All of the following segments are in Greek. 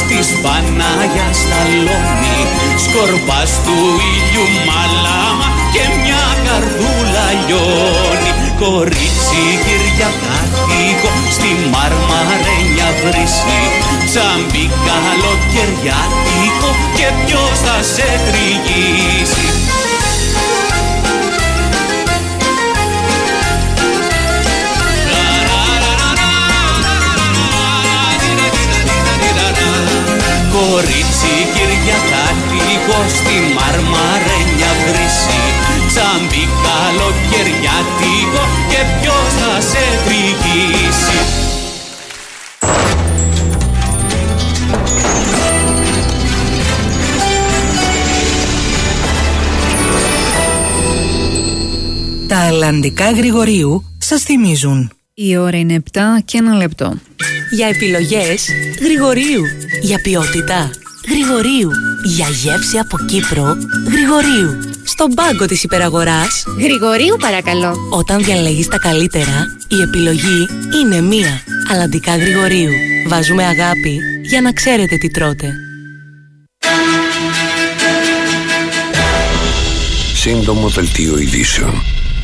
της Πανάγιας σταλώνει, σκορπάς του ήλιου μάλαμα και μια καρδούλα λιώνει. Κορίτσι Κυριακάτικο στη Μαρμαρένια βρύση, τσάμπι καλοκαιριάτικο και ποιος θα σε τριγύσει. Κορίτσι Κυριακάτικο στη Μαρμαρένια βρύση, τσάμπι καλοκαιριάτικο και ποιος θα σε τριγύσει. Τα αλλαντικά Γρηγορίου σας θυμίζουν. Η ώρα είναι 7 και 1 λεπτό. Για επιλογές Γρηγορίου. Για ποιότητα Γρηγορίου. Για γεύση από Κύπρο Γρηγορίου. Στον πάγκο της υπεραγοράς Γρηγορίου παρακαλώ. Όταν διαλέγεις τα καλύτερα, η επιλογή είναι μία. Αλλαντικά Γρηγορίου. Βάζουμε αγάπη για να ξέρετε τι τρώτε. Σύντομο δελτίο ειδήσεων.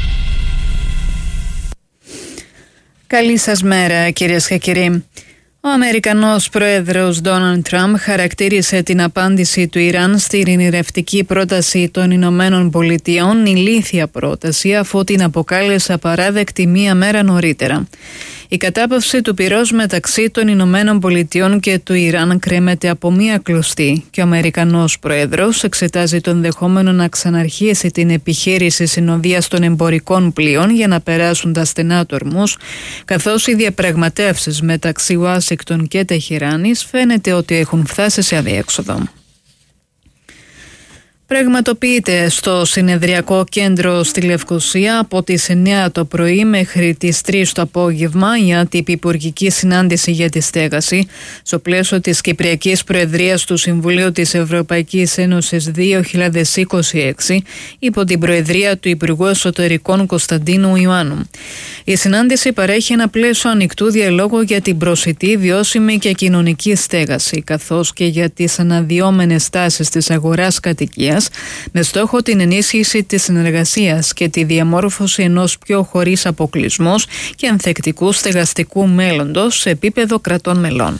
Καλή σας μέρα κυρίες και κύριοι. Ο Αμερικανός πρόεδρος Ντόναλντ Τραμπ χαρακτήρισε την απάντηση του Ιράν στη ειρηνευτική πρόταση των Ηνωμένων Πολιτειών ηλίθια πρόταση, αφού την αποκάλεσε απαράδεκτη μία μέρα νωρίτερα. Η κατάπαυση του πυρός μεταξύ των Ηνωμένων Πολιτειών και του Ιράν κρέμεται από μία κλωστή και ο Αμερικανός πρόεδρος εξετάζει το ενδεχόμενο να ξαναρχίσει την επιχείρηση συνοδείας των εμπορικών πλοίων για να περάσουν τα στενά του Ορμούς, καθώς οι διαπραγματεύσεις μεταξύ Ουάσιγκτον και Τεχεράνης φαίνεται ότι έχουν φτάσει σε αδιέξοδο. Πραγματοποιείται στο συνεδριακό κέντρο στη Λευκοσία από τις 9 το πρωί μέχρι τις 3 το απόγευμα η άτυπη υπουργική συνάντηση για τη στέγαση στο πλαίσιο της Κυπριακής Προεδρίας του Συμβουλίου της Ευρωπαϊκής Ένωσης 2026 υπό την Προεδρία του Υπουργού Εσωτερικών Κωνσταντίνου Ιωάννου. Η συνάντηση παρέχει ένα πλαίσιο ανοιχτού διαλόγου για την προσιτή, βιώσιμη και κοινωνική στέγαση, καθώς και για τις αναδυόμενες τάσεις της αγοράς κατοικίας, με στόχο την ενίσχυση της συνεργασίας και τη διαμόρφωση ενός πιο χωρίς αποκλεισμούς και ανθεκτικού στεγαστικού μέλλοντος σε επίπεδο κρατών μελών.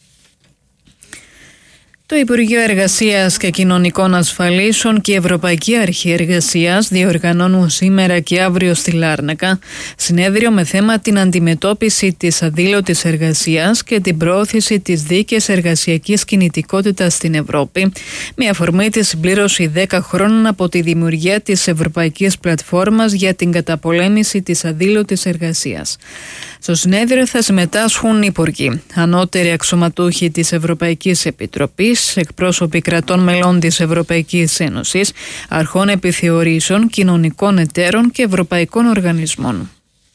Το Υπουργείο Εργασίας και Κοινωνικών Ασφαλίσεων και η Ευρωπαϊκή Αρχή Εργασίας διοργανώνουν σήμερα και αύριο στη Λάρνακα συνέδριο με θέμα την αντιμετώπιση της αδήλωτης εργασίας και την προώθηση της δίκαιης εργασιακής κινητικότητας στην Ευρώπη, με αφορμή τη συμπλήρωση 10 χρόνων από τη δημιουργία της Ευρωπαϊκής Πλατφόρμας για την καταπολέμηση της αδήλωτης εργασίας. Στο συνέδριο θα συμμετάσχουν υπουργοί, ανώτεροι αξιωματούχοι της Ευρωπαϊκής Επιτροπής, εκπρόσωποι κρατών μελών της Ευρωπαϊκής Ένωσης, αρχών επιθεωρήσεων, κοινωνικών εταίρων και ευρωπαϊκών οργανισμών.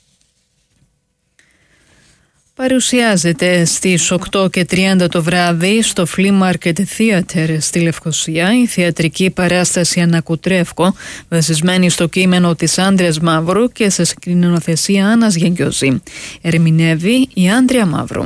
Παρουσιάζεται στις 8:30 το βράδυ στο Flea Market Theater στη Λευκοσία η θεατρική παράσταση Ανακουτρεύκο, βασισμένη στο κείμενο της Άντριας Μαύρου και σε σκηνοθεσία Άννας Γενγκιόζη. Ερμηνεύει η Άντρια Μαύρου.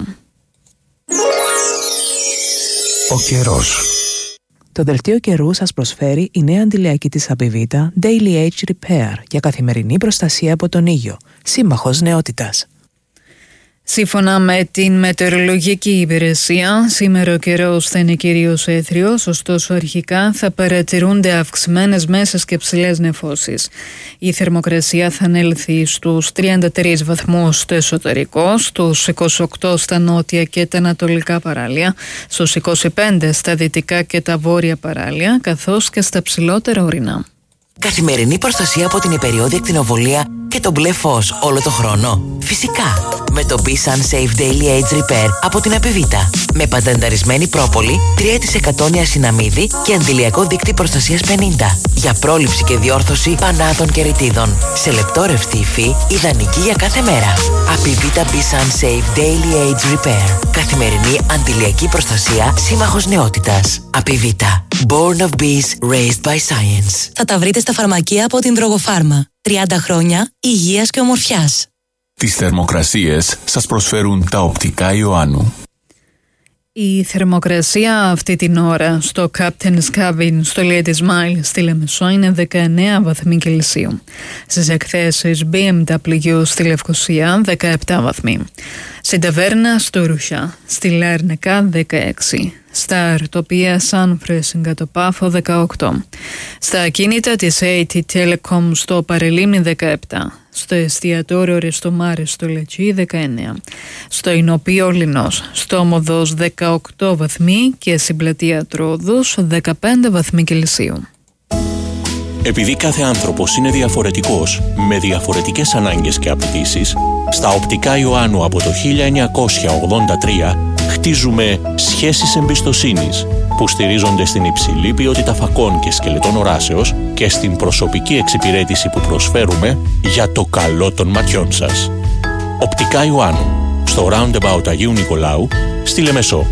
Ο καιρός. Το δελτίο καιρού σας προσφέρει η νέα αντιλιακή της Απιβίτα Daily Age Repair για καθημερινή προστασία από τον ήλιο. Σύμμαχος νεότητας. Σύμφωνα με την μετεωρολογική υπηρεσία, σήμερα ο καιρός θα είναι κυρίως έθριος, ωστόσο αρχικά θα παρατηρούνται αυξημένες μέσες και ψηλές νεφώσεις. Η θερμοκρασία θα ανέλθει στους 33 βαθμούς στο εσωτερικό, στους 28 στα νότια και τα ανατολικά παράλια, στους 25 στα δυτικά και τα βόρεια παράλια, καθώς και στα ψηλότερα ορεινά. Καθημερινή προστασία από την υπεριόδια ακτινοβολία και το μπλε φως όλο το χρόνο. Φυσικά, με το B-Sun Safe Daily Age Repair από την Απιβίτα. Με πατενταρισμένη πρόπολη, 3% νιασιναμίδι και αντιλιακό δείκτη προστασίας 50. Για πρόληψη και διόρθωση πανάδων και ρητίδων. Σε λεπτό ρευστή υφή, ιδανική για κάθε μέρα. Απιβίτα B-Sun Safe Daily Age Repair. Καθημερινή αντιλιακή προστασία, σύμμαχος νεότητας. Απιβίτα. Born of Bees, raised by science. Θα τα βρείτε στα φαρμακεία από την Drogofarma. 30 χρόνια υγείας και ομορφιάς. Τις θερμοκρασίες σας προσφέρουν τα οπτικά Ιωάννου. Η θερμοκρασία αυτή την ώρα στο Captain's Cabin στο Ladies Mile στη Λεμεσό είναι 19 βαθμοί Κελσίου. Στις εκθέσεις BMW στη Λευκοσία 17 βαθμοί. Στην ταβέρνα στο Ρουσιά στη Λάρνεκα 16. Στα αρτοπία Σάνφρεσιν κάτω Πάφο 18. Στα ακίνητα της AT Telecom στο Παρελίμνη 17. Στο εστιατόριο Ρεστομάρι στο Λετσί 19. Στο Ινοπείο Λινός στο Ομοδός 18 βαθμοί και στην πλατεία Τρόδους 15 βαθμοί Κελσίου. Επειδή κάθε άνθρωπος είναι διαφορετικός, με διαφορετικές ανάγκες και απαιτήσεις, στα Οπτικά Ιωάννου από το 1983 χτίζουμε σχέσεις εμπιστοσύνης που στηρίζονται στην υψηλή ποιότητα φακών και σκελετών οράσεως και στην προσωπική εξυπηρέτηση που προσφέρουμε για το καλό των ματιών σας. Οπτικά Ιωάννου, στο Roundabout Αγίου Νικολάου, στη Λεμεσό.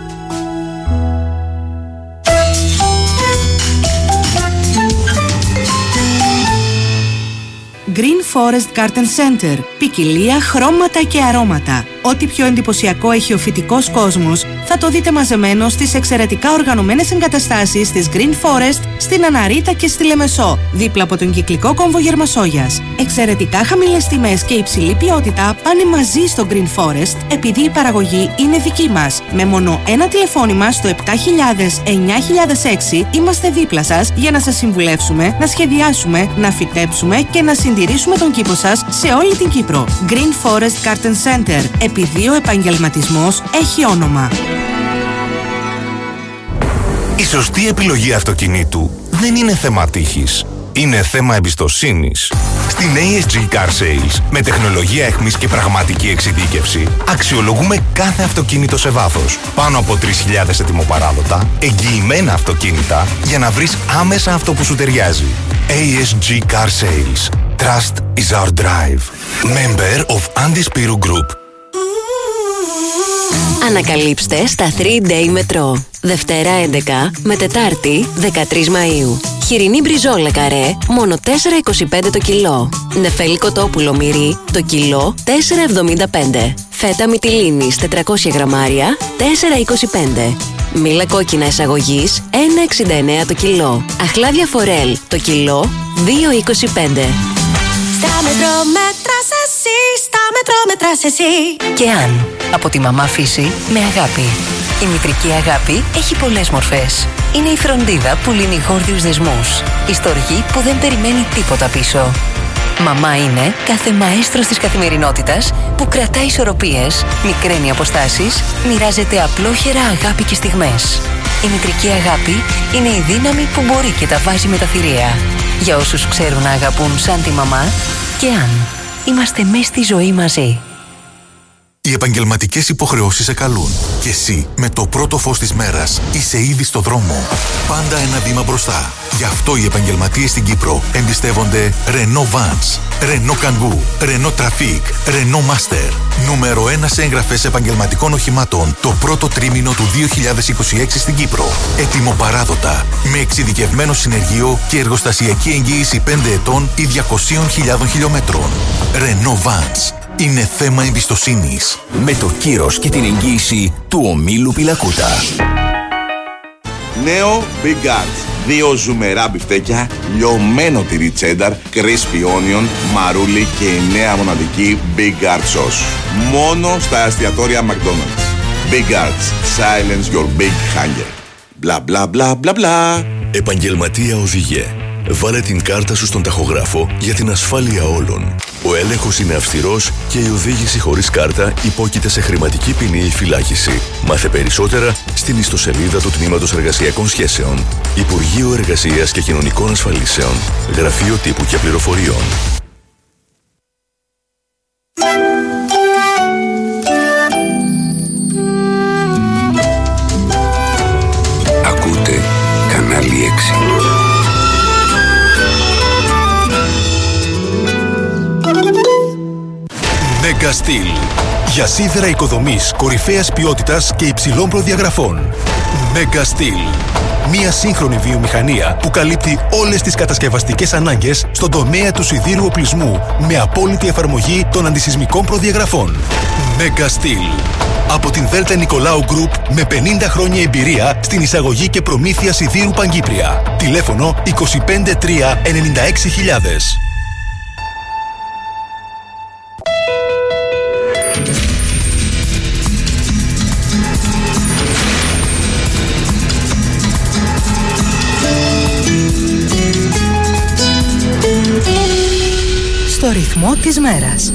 Green Forest Garden Center. Ποικιλία, χρώματα και αρώματα. Ό,τι πιο εντυπωσιακό έχει ο φυτικός κόσμος θα το δείτε μαζεμένο στις εξαιρετικά οργανωμένες εγκαταστάσεις της Green Forest στην Αναρίτα και στη Λεμεσό, δίπλα από τον κυκλικό κόμβο Γερμασόγιας. Εξαιρετικά χαμηλές τιμές και υψηλή ποιότητα πάνε μαζί στο Green Forest επειδή η παραγωγή είναι δική μας. Με μόνο ένα τηλεφώνημα στο 7000-9006 είμαστε δίπλα σας για να σας συμβουλεύσουμε, να σχεδιάσουμε, να φυτέψουμε και να συντηρήσουμε τον κήπο σας σε όλη την Κύπρο. Green Forest Garden Center. Επειδή ο επαγγελματισμός έχει όνομα. Η σωστή επιλογή αυτοκινήτου δεν είναι θέμα τύχης. Είναι θέμα εμπιστοσύνης. Στην ASG Car Sales, με τεχνολογία εχμής και πραγματική εξειδίκευση, αξιολογούμε κάθε αυτοκίνητο σε βάθος. Πάνω από 3.000 ετοιμοπαράδοτα, εγγυημένα αυτοκίνητα, για να βρεις άμεσα αυτό που σου ταιριάζει. ASG Car Sales. Trust is our drive. Member of Andispiru Group. Ανακαλύψτε στα 3-Day Metro. Δευτέρα 11 με Τετάρτη 13 Μαΐου. Χοιρινή μπριζόλα καρέ, μόνο 4,25 το κιλό. Νεφέλι κοτόπουλο μυρί, το κιλό 4,75. Φέτα μυτιλίνης 400 γραμμάρια, 4,25. Μήλα κόκκινα εισαγωγής, 1,69 το κιλό. Αχλάδια φορέλ, το κιλό 2,25. Στα Μετρό μέτρας εσύ, στα Μετρό μέτρας εσύ. Και αν, από τη μαμά φύση με αγάπη. Η μητρική αγάπη έχει πολλές μορφές. Είναι η φροντίδα που λύνει γόρδιους δεσμούς. Η στοργή που δεν περιμένει τίποτα πίσω. Μαμά είναι κάθε μαέστρος της καθημερινότητας που κρατάει ισορροπίες, μικραίνει αποστάσεις, μοιράζεται απλόχερα αγάπη και στιγμές. Η μητρική αγάπη είναι η δύναμη που μπορεί και τα βάζει με τα θηρία. Για όσους ξέρουν να αγαπούν σαν τη μαμά, και αν είμαστε μέσα στη ζωή μαζί. Οι επαγγελματικές υποχρεώσεις σε καλούν. Και εσύ, με το πρώτο φως της μέρας, είσαι ήδη στο δρόμο. Πάντα ένα βήμα μπροστά. Γι' αυτό οι επαγγελματίες στην Κύπρο εμπιστεύονται Renault Vans, Renault Kangoo, Renault Trafic, Renault Master. Νούμερο 1 σε έγγραφες επαγγελματικών οχημάτων το πρώτο τρίμηνο του 2026 στην Κύπρο. Έτοιμο παράδοτα, με εξειδικευμένο συνεργείο και εργοστασιακή εγγύηση 5 ετών ή 200.000 χιλιόμετρων. Renault Vans. Είναι θέμα εμπιστοσύνης. Με το κύρος και την εγγύηση του ομίλου Πιλακούτα. Νέο Big Guns. 2 ζουμερά μπιφτέκια, λιωμένο τυρί τσένταρ, crispy onion, μαρούλι και η νέα μοναδική Big Guard sauce. Μόνο στα εστιατόρια McDonald's. Big Guards. Silence your big hunger. Μπλα μπλα μπλα μπλα μπλα. Επαγγελματία οδηγέ. Βάλε την κάρτα σου στον ταχογράφο για την ασφάλεια όλων. Ο έλεγχος είναι αυστηρός και η οδήγηση χωρίς κάρτα υπόκειται σε χρηματική ποινή ή φυλάκιση. Μάθε περισσότερα στην ιστοσελίδα του Τμήματος Εργασιακών Σχέσεων. Υπουργείο Εργασίας και Κοινωνικών Ασφαλίσεων. Γραφείο Τύπου και Πληροφοριών. Ακούτε κανάλι 6. Mega Steel. Για σίδερα οικοδομής κορυφαίας ποιότητας και υψηλών προδιαγραφών. Mega Steel. Μια σύγχρονη βιομηχανία που καλύπτει όλες τις κατασκευαστικές ανάγκες στον τομέα του σιδήρου οπλισμού με απόλυτη εφαρμογή των αντισυσμικών προδιαγραφών. Mega Steel. Από την Δέλτα Νικολάου Γκρουπ με 50 χρόνια εμπειρία στην εισαγωγή και προμήθεια σιδήρου Παγκύπρια. Τηλέφωνο 253 96 000. Στο ρυθμό της μέρας.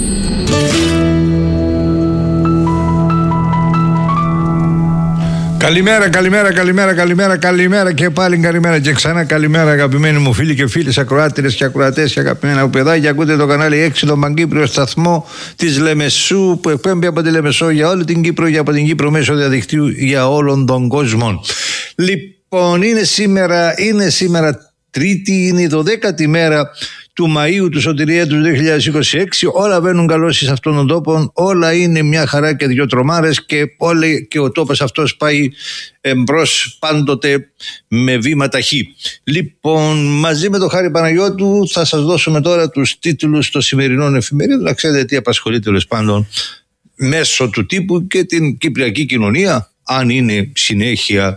Καλημέρα και πάλι καλημέρα και ξανά καλημέρα, αγαπημένοι μου φίλοι και φίλες, ακροάτηρες και ακροατές και αγαπημένα μου παιδάκια. Ακούτε το κανάλι 6, τον Παγκύπριο σταθμό της Λεμεσού, που εκπέμπει από τη Λεμεσό για όλη την Κύπρο και από την Κύπρο μέσω διαδικτύου για όλον τον κόσμο. Λοιπόν, είναι σήμερα Τρίτη, είναι η 12η μέρα του Μαΐου του Σωτηρία του 2026. Όλα βαίνουν καλώς σε αυτόν τον τόπο, όλα είναι μια χαρά και δυο τρομάρες και ο τόπος αυτός πάει εμπρός πάντοτε με βήμα ταχύ. Λοιπόν, μαζί με τον Χάρη Παναγιώτου θα σας δώσουμε τώρα τους τίτλους των σημερινών εφημερίδων. Να ξέρετε τι απασχολεί τέλος πάντων μέσω του τύπου και την κυπριακή κοινωνία, αν είναι συνέχεια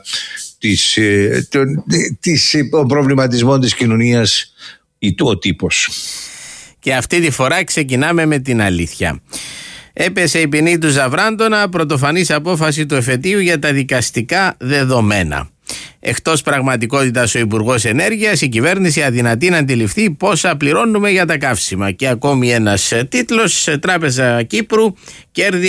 ο προβληματισμών της κοινωνίας ή ο τύπος. Και αυτή τη φορά ξεκινάμε με την αλήθεια. Έπεσε η ποινή του Ζαβράντονα, πρωτοφανής απόφαση του εφετείου για τα δικαστικά δεδομένα. Εκτός πραγματικότητας ο Υπουργός Ενέργειας, η κυβέρνηση αδυνατεί να αντιληφθεί πόσα πληρώνουμε για τα καύσιμα. Και ακόμη ένας τίτλος, Τράπεζα Κύπρου, κέρδη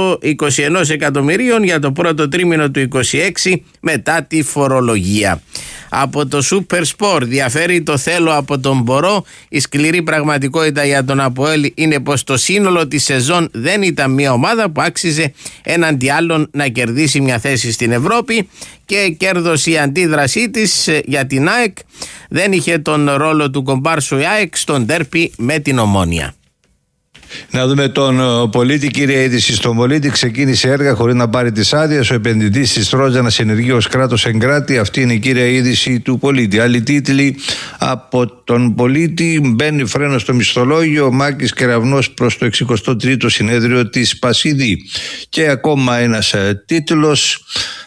121 εκατομμυρίων για το πρώτο τρίμηνο του 26 μετά τη φορολογία. Από το Super Sport διαφέρει το θέλω από τον μπορώ. Η σκληρή πραγματικότητα για τον ΑΠΟΕΛ είναι πως το σύνολο της σεζόν δεν ήταν μια ομάδα που άξιζε έναντι άλλων να κερδίσει μια θέση στην Ευρώπη, και κέρδος η αντίδρασή της για την ΑΕΚ. Δεν είχε τον ρόλο του κομπάρσου η ΑΕΚ στον ντέρπι με την Ομόνοια. Να δούμε τον Πολίτη, κύρια είδηση στον Πολίτη. Ξεκίνησε έργα χωρίς να πάρει τις άδειες. Ο επενδυτής της Τρόζανας ενεργεί ως κράτος εγκράτη. Αυτή είναι η κύρια είδηση του Πολίτη. Άλλοι τίτλοι από τον Πολίτη. Μπαίνει φρένο στο μισθολόγιο. Ο Μάκης Κεραυνός προς το 63ο συνέδριο της Πασίδη. Και ακόμα ένας τίτλος.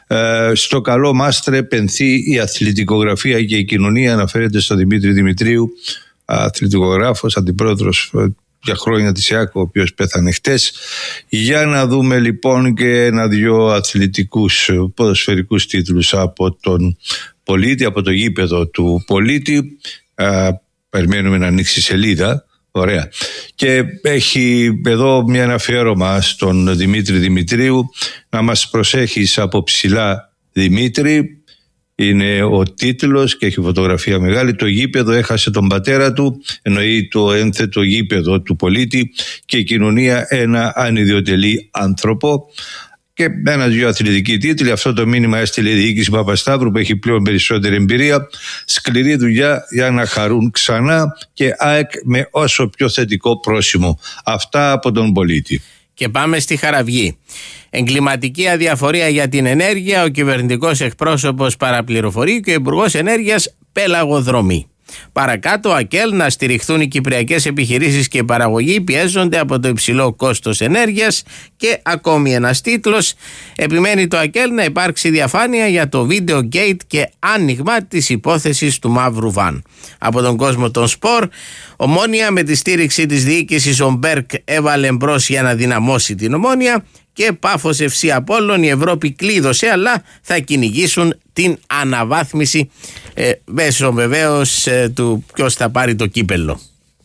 Στο καλό μάστρε πενθεί η αθλητικογραφία και η κοινωνία. Αναφέρεται στο Δημήτρη Δημητρίου, αθλητικογράφος, αντιπρόεδρος για χρόνια της ΕΑΚ, ο οποίος πέθανε χτες. Για να δούμε λοιπόν και ένα-δυο αθλητικούς ποδοσφαιρικούς τίτλους από τον Πολίτη, από το γήπεδο του Πολίτη. Περιμένουμε να ανοίξει σελίδα. Ωραία. Και έχει εδώ μια αναφιέρωμα στον Δημήτρη Δημητρίου. Να μας προσέχεις από ψηλά, Δημήτρη. Είναι ο τίτλος και έχει φωτογραφία μεγάλη. Το γήπεδο έχασε τον πατέρα του, εννοεί το ένθετο γήπεδο του Πολίτη, και η κοινωνία ένα ανιδιοτελή άνθρωπο. Και ένα-δυο αθλητικοί τίτλοι. Αυτό το μήνυμα έστειλε η διοίκηση Παπασταύρου, που έχει πλέον περισσότερη εμπειρία. Σκληρή δουλειά για να χαρούν ξανά, και ΑΕΚ με όσο πιο θετικό πρόσημο. Αυτά από τον Πολίτη. Και πάμε στη Χαραυγή. Εγκληματική αδιαφορία για την ενέργεια, ο κυβερνητικός εκπρόσωπος παραπληροφορεί και ο Υπουργός Ενέργειας πελαγοδρομεί. Παρακάτω, ΑΚΕΛ να στηριχθούν οι κυπριακές επιχειρήσεις και η παραγωγή πιέζονται από το υψηλό κόστος ενέργειας. Και ακόμη ένας τίτλος, επιμένει το ΑΚΕΛ να υπάρξει διαφάνεια για το Video Gate και άνοιγμα της υπόθεσης του μαύρου βαν. Από τον κόσμο των σπορ, Ομόνοια με τη στήριξη της διοίκησης ο Μπέρκ έβαλε μπρος για να δυναμώσει την Ομόνοια. Και Πάφος FC Απόλλων, η Ευρώπη κλείδωσε, αλλά θα κυνηγήσουν την αναβάθμιση μέσω βεβαίως του ποιος θα πάρει το κύπελλο.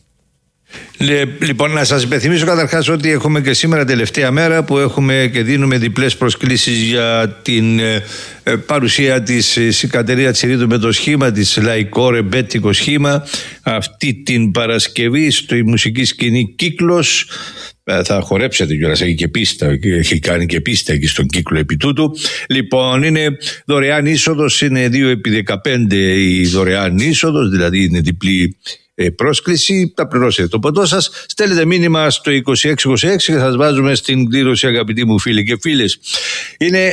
Λοιπόν, να σας υπενθυμίσω καταρχάς ότι έχουμε και σήμερα τελευταία μέρα που έχουμε και δίνουμε διπλές προσκλήσεις για την παρουσία της Κατερίνα Τσιρίδου με το σχήμα της, λαϊκό ρεμπέτικο σχήμα, αυτή την Παρασκευή στο η μουσική σκηνή Κύκλος. Θα χορέψετε κιόλας, έχει και πίστα, έχει κάνει και πίστα εκεί στον Κύκλο επί τούτου. Λοιπόν, είναι δωρεάν είσοδος, είναι 2x15 η δωρεάν είσοδος, δηλαδή είναι διπλή πρόσκληση, θα πληρώσετε το ποτό σας. Στέλνετε μήνυμα στο 2626 και σας βάζουμε στην κλήρωση, αγαπητοί μου φίλοι και φίλες. Είναι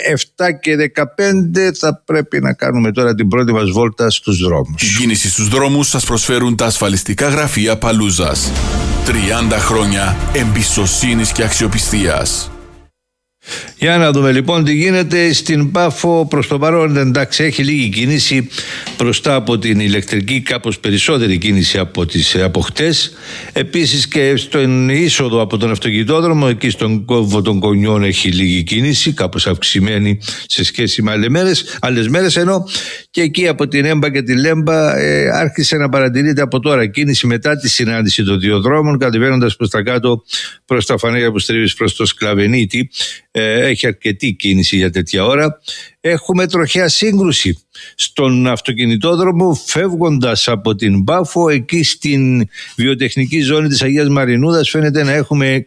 7:15, θα πρέπει να κάνουμε τώρα την πρώτη μας βόλτα στους δρόμους. Την κίνηση στους δρόμους σας προσφέρουν τα ασφαλιστικά γραφεία Παλούζας. 30 χρόνια εμπιστοσύνης και αξιοπιστίας. Για να δούμε λοιπόν τι γίνεται στην Πάφο. Προς το παρόν, εντάξει, έχει λίγη κίνηση μπροστά από την ηλεκτρική, κάπως περισσότερη κίνηση από χτες. Επίσης και στον είσοδο από τον αυτοκινητόδρομο, εκεί στον κόμβο των Κονιών έχει λίγη κίνηση, κάπως αυξημένη σε σχέση με άλλες μέρες, ενώ και εκεί από την Έμπα και τη Λέμπα άρχισε να παρατηρείται από τώρα κίνηση μετά τη συνάντηση των δύο δρόμων, κατεβαίνοντας προς τα κάτω προς τα φανάρια που στρίβεις προς το Σκλαβενίτη. Έχει αρκετή κίνηση για τέτοια ώρα. Έχουμε τροχαία σύγκρουση στον αυτοκινητόδρομο φεύγοντας από την Πάφο. Εκεί στην βιοτεχνική ζώνη της Αγίας Μαρινούδας φαίνεται να έχουμε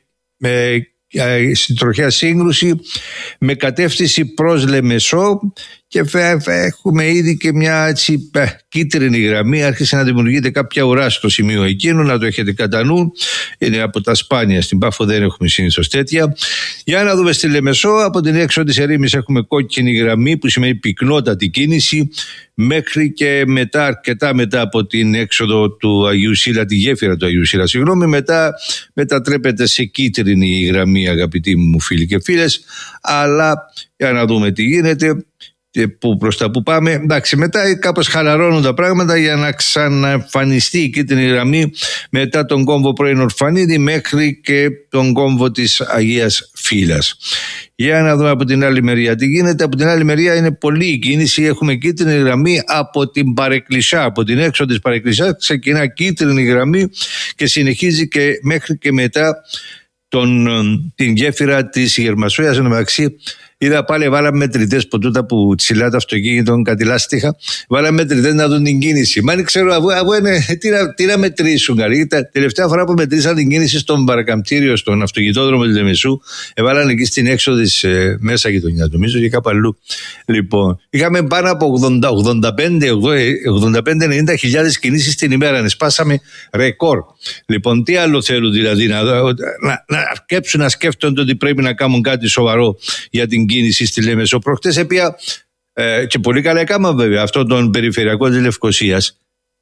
στην τροχαία σύγκρουση με κατεύθυνση προς Λεμεσό και έχουμε ήδη και μια έτσι κίτρινη γραμμή. Άρχισε να δημιουργείται κάποια ουρά στο σημείο εκείνο, να το έχετε κατά νου. Είναι από τα σπάνια, στην Πάφο δεν έχουμε συνήθως τέτοια. Για να δούμε στη Λεμεσό, από την έξω της ερήμης έχουμε κόκκινη γραμμή που σημαίνει πυκνότατη κίνηση, μέχρι και μετά, αρκετά μετά από την έξοδο του Αγίου Σίλα, τη γέφυρα του Αγίου Σίλα, μετά μετατρέπεται σε κίτρινη γραμμή, αγαπητοί μου φίλοι και φίλες. Αλλά για να δούμε τι γίνεται, προς τα που πάμε. Εντάξει, μετά κάπως χαλαρώνουν τα πράγματα για να ξαναεμφανιστεί η κίτρινη γραμμή μετά τον κόμβο πρώην Ορφανίδη μέχρι και τον κόμβο της Αγίας Φύλας. Για να δούμε από την άλλη μεριά τι γίνεται. Από την άλλη μεριά είναι πολλή η κίνηση. Έχουμε κίτρινη γραμμή από την Παρεκκλησιά, από την έξω της Παρεκκλησιάς ξεκινά κίτρινη γραμμή και συνεχίζει και μέχρι και μετά την γέφυρα της Γερμασόιας. Εν τω μεταξύ, είδα πάλι, βάλαμε μετρητές από τούτα που τσιλά τα αυτοκίνητων, κάτι λάστιχα. Βάλαμε μετρητές να δουν την κίνηση. Μα δεν ξέρω, τι να μετρήσουν. Τα τελευταία φορά που μετρήσαν την κίνηση στον παρακαμπτήριο, στον αυτοκινητόδρομο της Λεμεσού, έβαλαν εκεί στην έξοδο της μέσα γειτονιά, νομίζω, και κάπου αλλού. Λοιπόν, είχαμε πάνω από 85-90 χιλιάδες κινήσεις την ημέρα. Σπάσαμε ρεκόρ. Λοιπόν, τι άλλο θέλουν δηλαδή, να αρκέψουν να σκέφτονται ότι πρέπει να κάνουν κάτι σοβαρό για την κίνηση στη Λέμεσο. Προχτές επία, και πολύ καλά έκανα βέβαια, αυτό τον περιφερειακό της Λευκωσίας.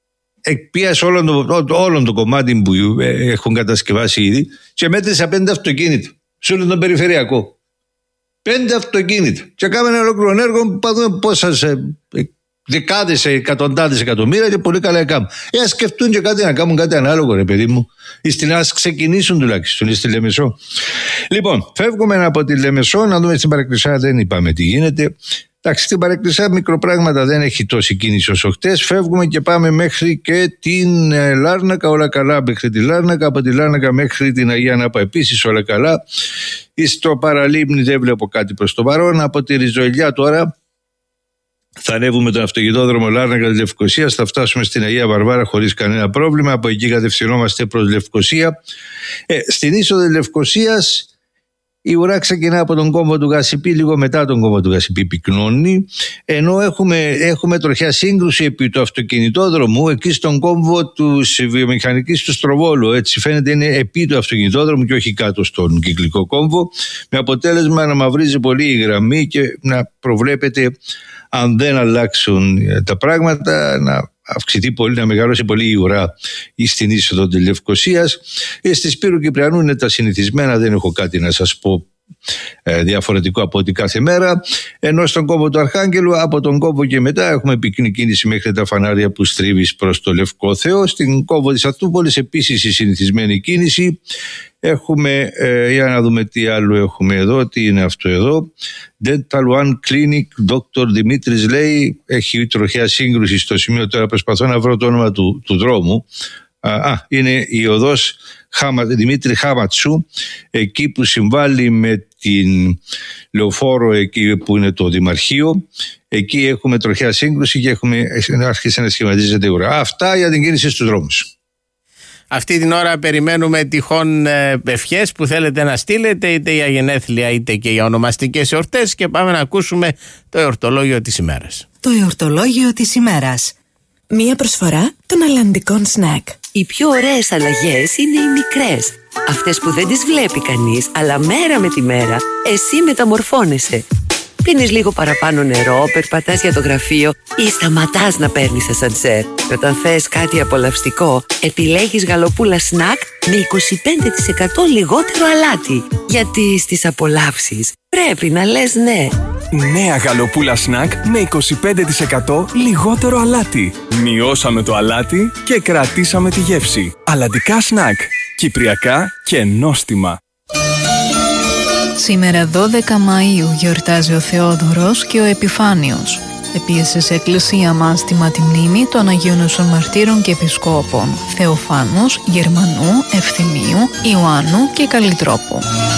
Πήγα όλο το κομμάτι που έχουν κατασκευάσει ήδη και μέτρησα 5 αυτοκίνητα σε όλο τον περιφερειακό. 5 αυτοκίνητα. Και κάναμε ένα ολόκληρο έργο που θα δούμε πόσες δεκάδες, εκατοντάδες εκατομμύρια, και πολύ καλά έκαναν. Ας σκεφτούν και κάτι να κάνουν κάτι ανάλογο, ρε παιδί μου. Ή ας ξεκινήσουν τουλάχιστον στη Λεμεσό. Λοιπόν, φεύγουμε από τη Λεμεσό, να δούμε στην Παρεκκλησιά, δεν είπαμε τι γίνεται. Εντάξει, στην Παρεκκλησιά μικροπράγματα, δεν έχει τόση κίνηση όσο χτες. Φεύγουμε και πάμε μέχρι και την Λάρνακα, όλα καλά μέχρι τη Λάρνακα. Από τη Λάρνακα μέχρι την Αγία Νάπα επίσης όλα καλά. Στο Παραλίμνη δεν βλέπω κάτι προς το παρόν. Από τη Ριζοηλιά τώρα θα ανέβουμε τον αυτοκινητόδρομο Λάρνακα της Λευκωσίας, θα φτάσουμε στην Αγία Βαρβάρα χωρίς κανένα πρόβλημα. Από εκεί κατευθυνόμαστε προς Λευκωσία. Στην είσοδο της Λευκωσίας η ουρά ξεκινά από τον κόμβο του Γασιπί, λίγο μετά τον κόμβο του Γασιπί πυκνώνει, ενώ έχουμε τροχιά σύγκρουση επί του αυτοκινητόδρομου, εκεί στον κόμβο της βιομηχανικής του Στροβόλου. Έτσι φαίνεται είναι επί του αυτοκινητόδρομου και όχι κάτω στον κυκλικό κόμβο, με αποτέλεσμα να μαυρίζει πολύ η γραμμή και να προβλέπεται, αν δεν αλλάξουν τα πράγματα, να αυξηθεί πολύ, να μεγαλώσει πολύ η ουρά στην είσοδο της Λευκωσίας. Στη Σπύρου Κυπριανού είναι τα συνηθισμένα, δεν έχω κάτι να σας πω διαφορετικό από ό,τι κάθε μέρα. Ενώ στον κόμβο του Αρχάγγελου, από τον κόμβο και μετά, έχουμε πυκνή κίνηση μέχρι τα φανάρια που στρίβεις προς το Λευκό Θεό. Στην κόμβο της Αττούπολης επίσης η συνηθισμένη κίνηση. Έχουμε, για να δούμε τι άλλο έχουμε εδώ, τι είναι αυτό εδώ. Dental One Clinic, Dr. Δημήτρης λέει, έχει τροχαία σύγκρουση στο σημείο, τώρα προσπαθώ να βρω το όνομα του δρόμου. Είναι η οδός Δημήτρη Χάματσου, εκεί που συμβάλλει με την λεωφόρο, εκεί που είναι το Δημαρχείο. Εκεί έχουμε τροχαία σύγκρουση και άρχισε να σχηματίζεται ουρά. Αυτά για την κίνηση στους δρόμους. Αυτή την ώρα περιμένουμε τυχόν ευχές που θέλετε να στείλετε, είτε για γενέθλια είτε και για ονομαστικές εορτές, και πάμε να ακούσουμε το εορτολόγιο της ημέρας. Το εορτολόγιο της ημέρας. Μία προσφορά των αλλαντικών σνακ. Οι πιο ωραίες αλλαγές είναι οι μικρές. Αυτές που δεν τις βλέπει κανείς, αλλά μέρα με τη μέρα εσύ μεταμορφώνεσαι. Πίνεις λίγο παραπάνω νερό, περπατάς για το γραφείο ή σταματάς να παίρνεις ασανσέρ. Και όταν θες κάτι απολαυστικό, επιλέγεις γαλοπούλα σνακ με 25% λιγότερο αλάτι. Γιατί στις απολαύσεις πρέπει να λες ναι. Νέα γαλοπούλα σνακ με 25% λιγότερο αλάτι. Μειώσαμε το αλάτι και κρατήσαμε τη γεύση. Αλλαντικά σνακ. Κυπριακά και νόστιμα. Σήμερα 12 Μαΐου γιορτάζει ο Θεόδωρος και ο Επιφάνιος. Επίσης εκκλησία μάστημα τη μνήμη των Αγίων Νοσών Μαρτύρων και Επισκόπων Θεοφάνους, Γερμανού, Ευθυμίου, Ιωάννου και Καλλιτρόπου.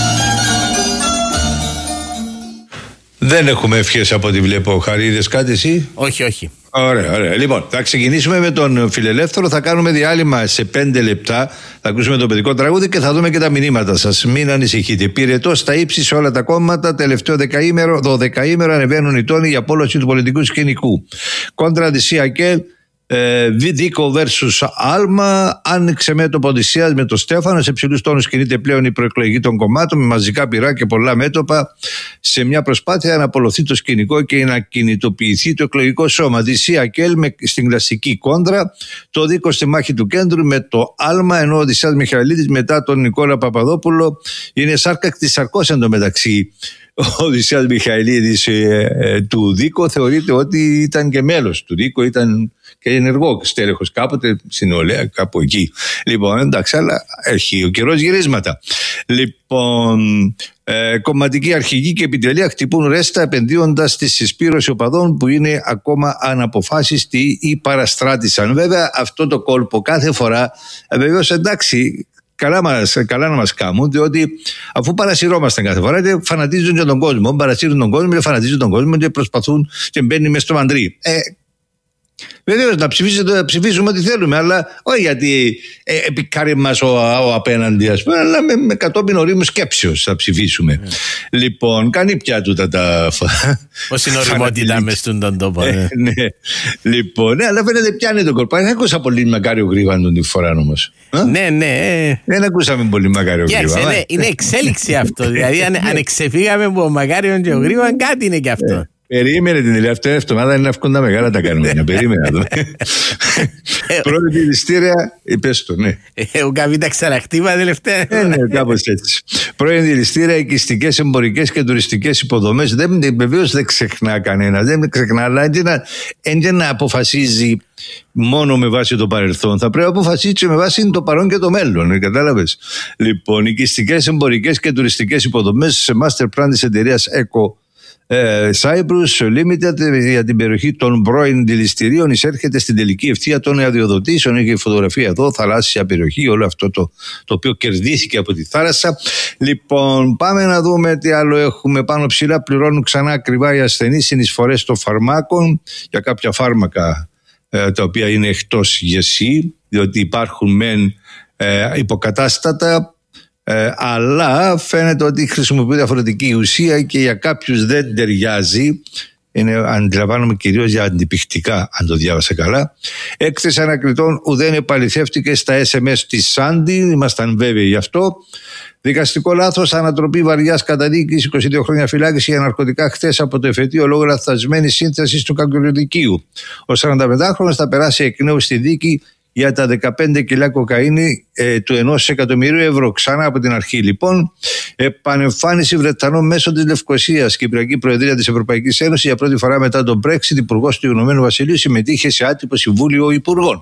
Δεν έχουμε ευχές από ό,τι βλέπω. Χαρίδες κάτι εσύ? Όχι. Ωραία. Λοιπόν, θα ξεκινήσουμε με τον Φιλελεύθερο. Θα κάνουμε διάλειμμα σε 5 λεπτά. Θα ακούσουμε το παιδικό τραγούδι και θα δούμε και τα μηνύματα σας. Μην ανησυχείτε. Πυρετό στα ύψη σε όλα τα κόμματα. Τελευταίο 12ήμερο ανεβαίνουν οι τόνοι για απόλυση του πολιτικού σκηνικού. Κόντρα Αντισία Δίκο versus Άλμα. Άνοιξε μέτωπο Οδυσσέας με τον Στέφανο. Σε ψηλούς τόνους κινείται πλέον η προεκλογή των κομμάτων με μαζικά πυρά και πολλά μέτωπα σε μια προσπάθεια να απολωθεί το σκηνικό και να κινητοποιηθεί το εκλογικό σώμα. Οδυσσέα στην κλασική κόντρα, το Δίκο στη μάχη του κέντρου με το Άλμα, ενώ ο Οδυσσέας Μιχαηλίδης μετά τον Νικόλα Παπαδόπουλο είναι σάρκα της σαρκός εντωμεταξύ. Ο Οδυσσέας Μιχαηλίδης του Δίκο θεωρείται ότι ήταν και μέλος του Δίκο, ήταν και ενεργό στέλεχος κάποτε στην Νεολαία, κάπου εκεί. Λοιπόν, εντάξει, αλλά έχει ο καιρός γυρίσματα. Λοιπόν, κομματικοί αρχηγοί και επιτελεία χτυπούν ρέστα επενδύοντας στη συσπήρωση οπαδών που είναι ακόμα αναποφάσιστοι ή παραστράτησαν. Βέβαια, αυτό το κόλπο κάθε φορά, βεβαίως εντάξει, καλά να μας κάνουν, διότι αφού παρασυρώμαστε κάθε φορά και φανατίζουν και τον κόσμο, παρασύρουν τον κόσμο και φανατίζουν τον κόσμο και προσπαθούν και μπαίνουν μες στο μαντρί. Βεβαίως να ψηφίσουμε ό,τι θέλουμε, αλλά όχι γιατί επικάρει μας ο απέναντι, ας πούμε, αλλά με κατόπιν ορίμου σκέψεως θα ψηφίσουμε. Λοιπόν, κάνει πια τούτα τα. Πώς είναι οριμότητα μες στον τόπο. Ναι. Λοιπόν, αλλά φαίνεται πιάνει τον κορπά. Δεν ακούσα πολύ Μακάριο Γρήβαν τη φορά όμως. Ναι. Δεν ακούσαμε πολύ Μακάριο Γρήβαν. Είναι εξέλιξη αυτό. Δηλαδή, αν εξεφύγαμε από ο Μακάριο και ο Γρήβαν, κάτι είναι και αυτό. Περίμενε την τελευταία εβδομάδα να βγουν τα μεγάλα τα κανόνια. Περίμενα το. Πρώτη δηληστήρια, πες το, ναι. Έχω κάνει τα ξαναχτύπα τελευταία. Ναι, κάπως έτσι. Πρώην δηληστήρια, οικιστικές, εμπορικές και τουριστικές υποδομές. Βεβαίως δεν ξεχνά κανένα. Δεν ξεχνά, αλλά έτσι να αποφασίζει μόνο με βάση το παρελθόν. Θα πρέπει να αποφασίσει με βάση το παρόν και το μέλλον. Κατάλαβες. Λοιπόν, οικιστικές, εμπορικές και τουριστικές υποδομές σε master plan της εταιρείας Eco Cyprus Limited για την περιοχή των πρώην δηληστηρίων εισέρχεται στην τελική ευθεία των αδειοδοτήσεων. Έχει φωτογραφία εδώ, θαλάσσια περιοχή, όλο αυτό το οποίο κερδίθηκε από τη θάλασσα. Λοιπόν, πάμε να δούμε τι άλλο έχουμε πάνω ψηλά. Πληρώνουν ξανά ακριβά οι ασθενείς συνεισφορές των φαρμάκων για κάποια φάρμακα τα οποία είναι εκτός ΓΕΣΥ, διότι υπάρχουν μεν υποκατάστατα, αλλά φαίνεται ότι χρησιμοποιεί διαφορετική ουσία και για κάποιους δεν ταιριάζει. Αντιλαμβάνομαι κυρίως για αντιπιχτικά, αν το διάβασα καλά. Έκθεση ανακριτών ουδέν επαληθεύτηκε στα SMS της Σάντι, ήμασταν βέβαιοι γι' αυτό. Δικαστικό λάθος, ανατροπή βαριάς καταδίκης, 22 χρόνια φυλάκιση για ναρκωτικά χθες από το εφετείο λόγω λαθασμένης σύνθεσης του κακοκαιροδικείου. Ο 45χρονος θα περάσει εκ νέου στη δίκη για τα 15 κιλά κοκαίνη του 1 εκατομμυρίου ευρώ. Ξανά από την αρχή λοιπόν. Επανεμφάνιση Βρετανών μέσω της Λευκοσίας. Κυπριακή Προεδρία της Ευρωπαϊκής Ένωσης για πρώτη φορά μετά τον Brexit. Υπουργός του Ηνωμένου Βασιλείου συμμετείχε σε άτυπο συμβούλιο υπουργών.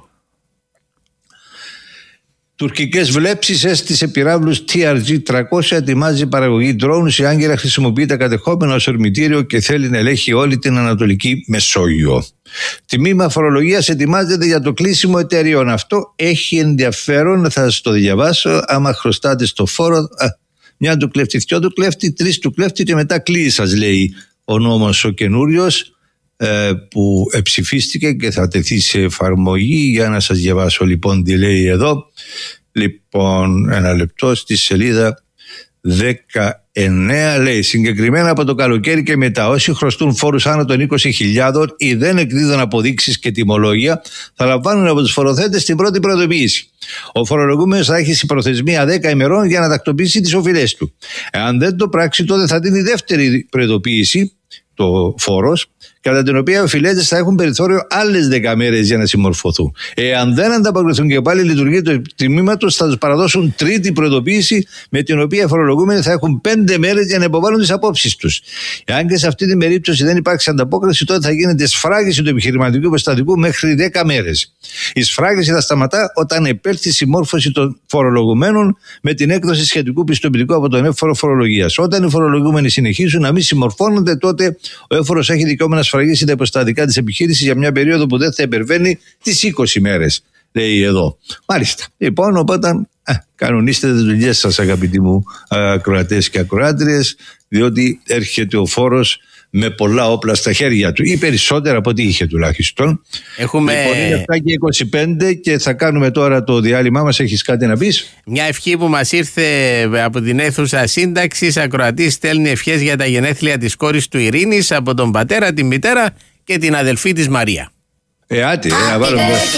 Τουρκικές βλέψεις έστησε πυράβλους TRG-300, ετοιμάζει παραγωγή drones. Η Άγκυρα χρησιμοποιεί τα κατεχόμενα ως ορμητήριο και θέλει να ελέγχει όλη την Ανατολική Μεσόγειο. Τμήμα φορολογίας ετοιμάζεται για το κλείσιμο εταιρείων. Αυτό έχει ενδιαφέρον, θα σας το διαβάσω. Άμα χρωστάτε στο φόρο, μια του κλέφτη, δυο του κλέφτη, τρεις του κλέφτη και μετά κλείει, σας λέει ο νόμος ο καινούριος που ψηφίστηκε και θα τεθεί σε εφαρμογή. Για να σας διαβάσω λοιπόν τι λέει εδώ. Λοιπόν, ένα λεπτό, στη σελίδα 19 λέει συγκεκριμένα από το καλοκαίρι και μετά όσοι χρωστούν φόρους άνω των 20.000 ή δεν εκδίδουν αποδείξεις και τιμολόγια θα λαμβάνουν από τους φοροθέτες την πρώτη προειδοποίηση. Ο φορολογούμενος θα έχει προθεσμία 10 ημερών για να τακτοποιήσει τις οφειλές του. Εάν δεν το πράξει, τότε θα δίνει δεύτερη προειδοποίηση, το φόρος, κατά την οποία οι οφειλέτες θα έχουν περιθώριο άλλες 10 μέρες για να συμμορφωθούν. Εάν δεν ανταποκριθούν και πάλι η λειτουργία του τιμήματος, θα τους παραδώσουν τρίτη προειδοποίηση, με την οποία οι φορολογούμενοι θα έχουν 5 μέρες για να υποβάλουν τις απόψεις τους. Εάν και σε αυτή την περίπτωση δεν υπάρξει ανταπόκριση, τότε θα γίνεται σφράγιση του επιχειρηματικού προστατικού μέχρι 10 μέρες. Η σφράγιση θα σταματά όταν επέλθει η συμμόρφωση των φορολογουμένων με την έκδοση σχετικού πιστοποιητικού από τον έμφορο φορολογίας. Όταν οι φορολογούμενοι συνεχίσουν να μην συμμορφώνονται, τότε ο έμφορος έχει δικαίωμα να σφραγίσει τα υποστατικά της επιχείρησης για μια περίοδο που δεν θα υπερβαίνει τις 20 μέρες, λέει εδώ. Μάλιστα. Λοιπόν, οπότε κανονίστε τις δουλειές σας, αγαπητοί μου ακροατές και ακροάτριες, διότι έρχεται ο φόρος με πολλά όπλα στα χέρια του ή περισσότερα από ό,τι είχε τουλάχιστον. Έχουμε... Λοιπόν, είναι 7 και 25 και θα κάνουμε τώρα το διάλειμμα μας. Έχεις κάτι να πεις? Μια ευχή που μας ήρθε από την αίθουσα σύνταξης. Ακροατής στέλνει ευχές για τα γενέθλια της κόρης του Ειρήνης από τον πατέρα, τη μητέρα και την αδελφή της Μαρία. Άτι, να βάλουμε...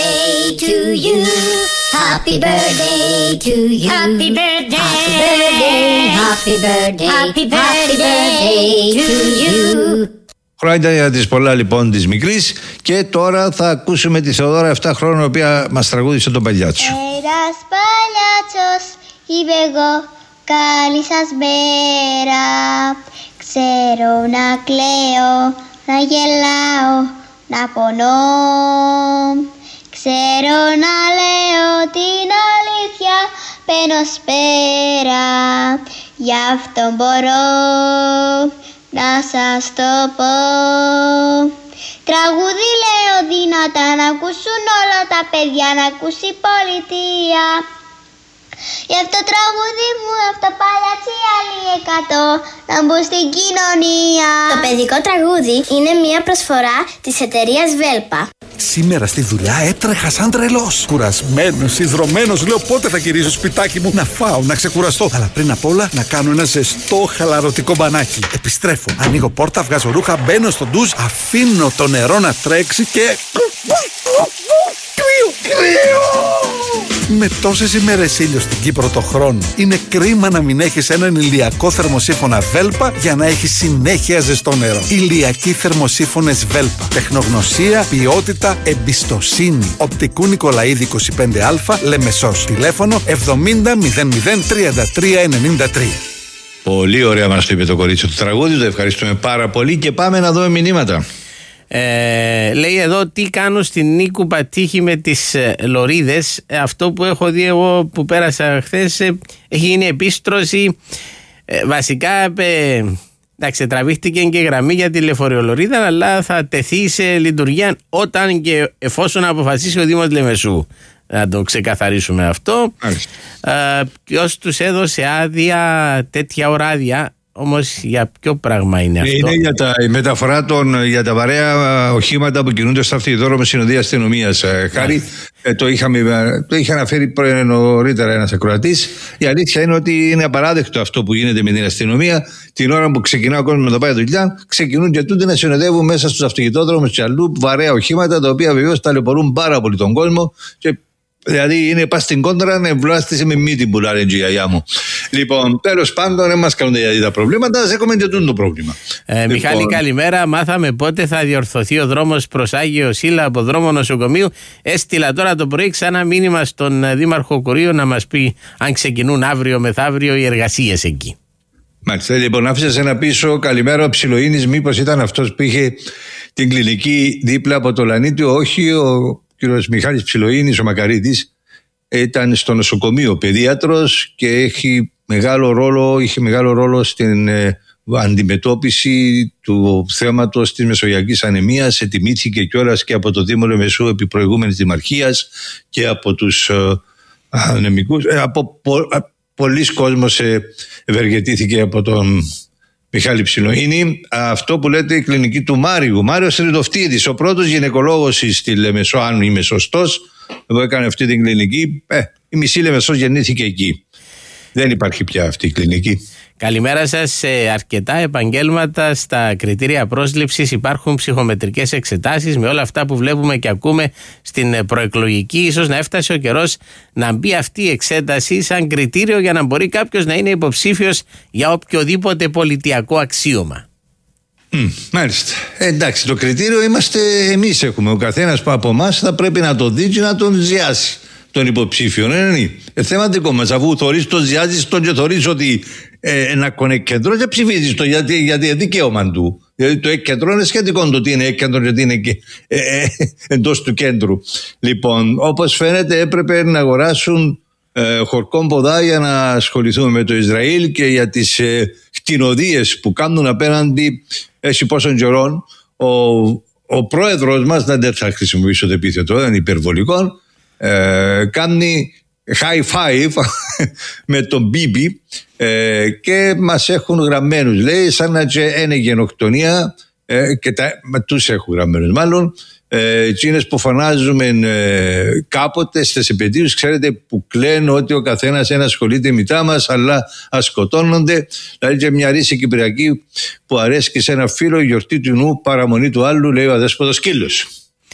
Happy birthday to you. Happy birthday. Happy birthday. Happy birthday. Happy birthday to you. Χρόνια της πολλά λοιπόν της μικρής. Και τώρα θα ακούσουμε τη Θεοδώρα 7 χρόνων, η οποία μας τραγούδισε τον Παλιάτσο. Ένας παλιάτσος είμαι εγώ, καλή σας μέρα. Ξέρω να κλαίω, να γελάω, να πονώ. Ξέρω να λέω την αλήθεια, μπαίνω σπέρα. Γι' αυτό μπορώ να σας το πω. Τραγούδι λέω δυνατά, να ακούσουν όλα τα παιδιά, να ακούσει η πολιτεία. Γι' αυτό τραγούδι μου, αυτό παλιάτσι άλλοι 100 να μπουν στην κοινωνία. Το παιδικό τραγούδι είναι μια προσφορά της εταιρείας Βέλπα. Σήμερα στη δουλειά έτρεχα σαν τρελός. Κουρασμένος, ιδρωμένος, λέω πότε θα γυρίσω σπιτάκι μου να φάω, να ξεκουραστώ. Αλλά πριν απ' όλα να κάνω ένα ζεστό χαλαρωτικό μπανάκι. Επιστρέφω, ανοίγω πόρτα, βγάζω ρούχα, μπαίνω στο ντουζ, αφήνω το νερό να τρέξει και... Κρύο! Με τόσες ημέρες ήλιο στην Κύπρο το χρόνο, είναι κρίμα να μην έχεις έναν ηλιακό θερμοσύφωνα Βέλπα για να έχεις συνέχεια ζεστό νερό. Ηλιακοί θερμοσύφωνες Βέλπα. Τεχνογνωσία, ποιότητα, εμπιστοσύνη. Οπτικού Νικολαίδη 25Α, Λεμεσός. Τηλέφωνο 70 00 33 93. Πολύ ωραία μας το είπε το κορίτσι του τραγούδι, το ευχαριστούμε πάρα πολύ και πάμε να δούμε μηνύματα. Λέει εδώ τι κάνω στην Νίκου Πατήχη με τις λωρίδες. Αυτό που έχω δει εγώ που πέρασα χθες, έχει γίνει επίστρωση. Βασικά εντάξει, τραβήχτηκε και γραμμή για τη λεωφορειολωρίδα, αλλά θα τεθεί σε λειτουργία όταν και εφόσον αποφασίσει ο Δήμος Λεμεσού. Να το ξεκαθαρίσουμε αυτό. Ποιος τους έδωσε άδεια, τέτοια ώρα άδεια? Όμως για ποιο πράγμα είναι αυτό? Είναι για η μεταφορά για τα βαρέα οχήματα που κινούνται στο αυτοκινητόδρομο συνοδεία αστυνομίας. Χάρη, το είχε αναφέρει νωρίτερα ένας ακροατής. Η αλήθεια είναι ότι είναι απαράδεκτο αυτό που γίνεται με την αστυνομία. Την ώρα που ξεκινά ο κόσμος να το πάει δουλειά, ξεκινούν και τούτοι να συνοδεύουν μέσα στους αυτοκινητόδρομους και αλλού βαρέα οχήματα, τα οποία βεβαίως ταλαιπωρούν πάρα πολύ τον κόσμο. Και δηλαδή είναι πας στην κόντρα να ευλάστησε με μύτη που λένε η γιαγιά μου. Λοιπόν, τέλος πάντων, δεν μας κάνουν δηλαδή τα προβλήματα, ας έχουμε και το πρόβλημα. Μιχάλη, καλημέρα. Μάθαμε πότε θα διορθωθεί ο δρόμος προς Άγιο Σύλλα από δρόμο νοσοκομείου. Έστειλα τώρα το πρωί ξανά μήνυμα στον Δήμαρχο Κορείο να μας πει αν ξεκινούν αύριο μεθαύριο οι εργασίες εκεί. Μάλιστα, λοιπόν, άφησες ένα πίσω. Καλημέρα, ο Ψιλοίνης, μήπως ήταν αυτός που είχε την κλινική δίπλα από το Λανίτη? Όχι, ο κύριος Μιχάλης Ψιλοίνης, ο Μακαρίτης, ήταν στο νοσοκομείο παιδίατρος και είχε μεγάλο ρόλο στην αντιμετώπιση του θέματος της μεσογειακής ανεμίας. Ετιμήθηκε κιόλας και από το Δήμο Λεμεσού επί προηγούμενης δημαρχίας και από τους ανεμικούς. Πολλοί κόσμος ευεργετήθηκε από τον Μιχάλη Ψιλοίνη. Αυτό που λέτε η κλινική του Μάριος Τριτοφτίδης, ο πρώτος γυναικολόγος στη Λεμεσό, αν είμαι σωστός, που έκανε αυτή την κλινική. Η μισή Λεμεσός γεννήθηκε εκεί. Δεν υπάρχει πια αυτή η κλινική. Καλημέρα σας. Σε αρκετά επαγγέλματα στα κριτήρια πρόσληψης υπάρχουν ψυχομετρικές εξετάσεις. Με όλα αυτά που βλέπουμε και ακούμε στην προεκλογική, ίσως να έφτασε ο καιρός να μπει αυτή η εξέταση σαν κριτήριο για να μπορεί κάποιος να είναι υποψήφιος για οποιοδήποτε πολιτιακό αξίωμα. Μάλιστα. Εντάξει, το κριτήριο είμαστε εμείς, έχουμε. Ο καθένας από εμάς θα πρέπει να το δει και να τον ζιάσει τον υποψήφιο. Ναι. Θέμα δικό μας. Αφού θωρείς τον ζιάζεις τον και θωρείς ότι ένα κέντρο και ψηφίζεις το γιατί δικαίωμα του. Δηλαδή το κέντρο είναι σχετικό το τι είναι κέντρο και τι είναι εντός του κέντρου. Λοιπόν, όπως φαίνεται έπρεπε να αγοράσουν χορκόν ποδά για να ασχοληθούμε με το Ισραήλ και για τις κτηνοδίες που κάνουν απέναντι έτσι πόσων καιρών. Ο πρόεδρος μας, δεν θα χρησιμοποιήσω το επίθετο, δεν είναι υπερβολικό, κάνει high five με τον Μπίμπι και μας έχουν γραμμένους, λέει, σαν να είναι γενοκτονία και τους έχουν γραμμένους μάλλον. Εκείνες που φωνάζουμε κάποτε στις επαιτίους, ξέρετε, που κλαίνουν ότι ο καθένας ένα ασχολείται μητά μας, αλλά σκοτώνονται. Δηλαδή και μια ρίση κυπριακή που αρέσει σε ένα φίλο, γιορτή του νου, παραμονή του άλλου, λέει ο αδέσποτος σκύλος.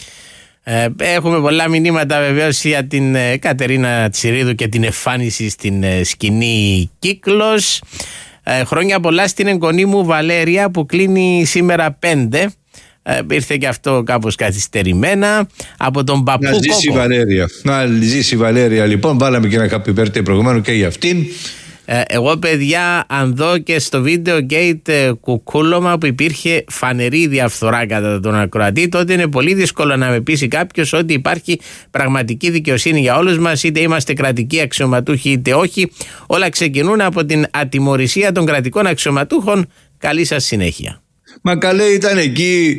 Έχουμε πολλά μηνύματα βεβαίως για την Κατερίνα Τσιρίδου και την εμφάνιση στην σκηνή Κύκλος. Χρόνια πολλά στην εγγονή μου Βαλέρια που κλείνει σήμερα 5. Ήρθε και αυτό κάπως καθυστερημένα από τον παππού Κόκο. Να ζήσει η Βαλέρια λοιπόν. Βάλαμε και ένα happy birthday προηγουμένου και για αυτήν. Εγώ παιδιά, αν δω και στο βίντεο gate κουκούλωμα που υπήρχε φανερή διαφθορά κατά τον ακροατή, τότε είναι πολύ δύσκολο να με πείσει κάποιος ότι υπάρχει πραγματική δικαιοσύνη για όλους μας, είτε είμαστε κρατικοί αξιωματούχοι είτε όχι. Όλα ξεκινούν από την ατιμωρησία των κρατικών αξιωματούχων. Καλή σας συνέχεια. Μα καλέ, ήταν εκεί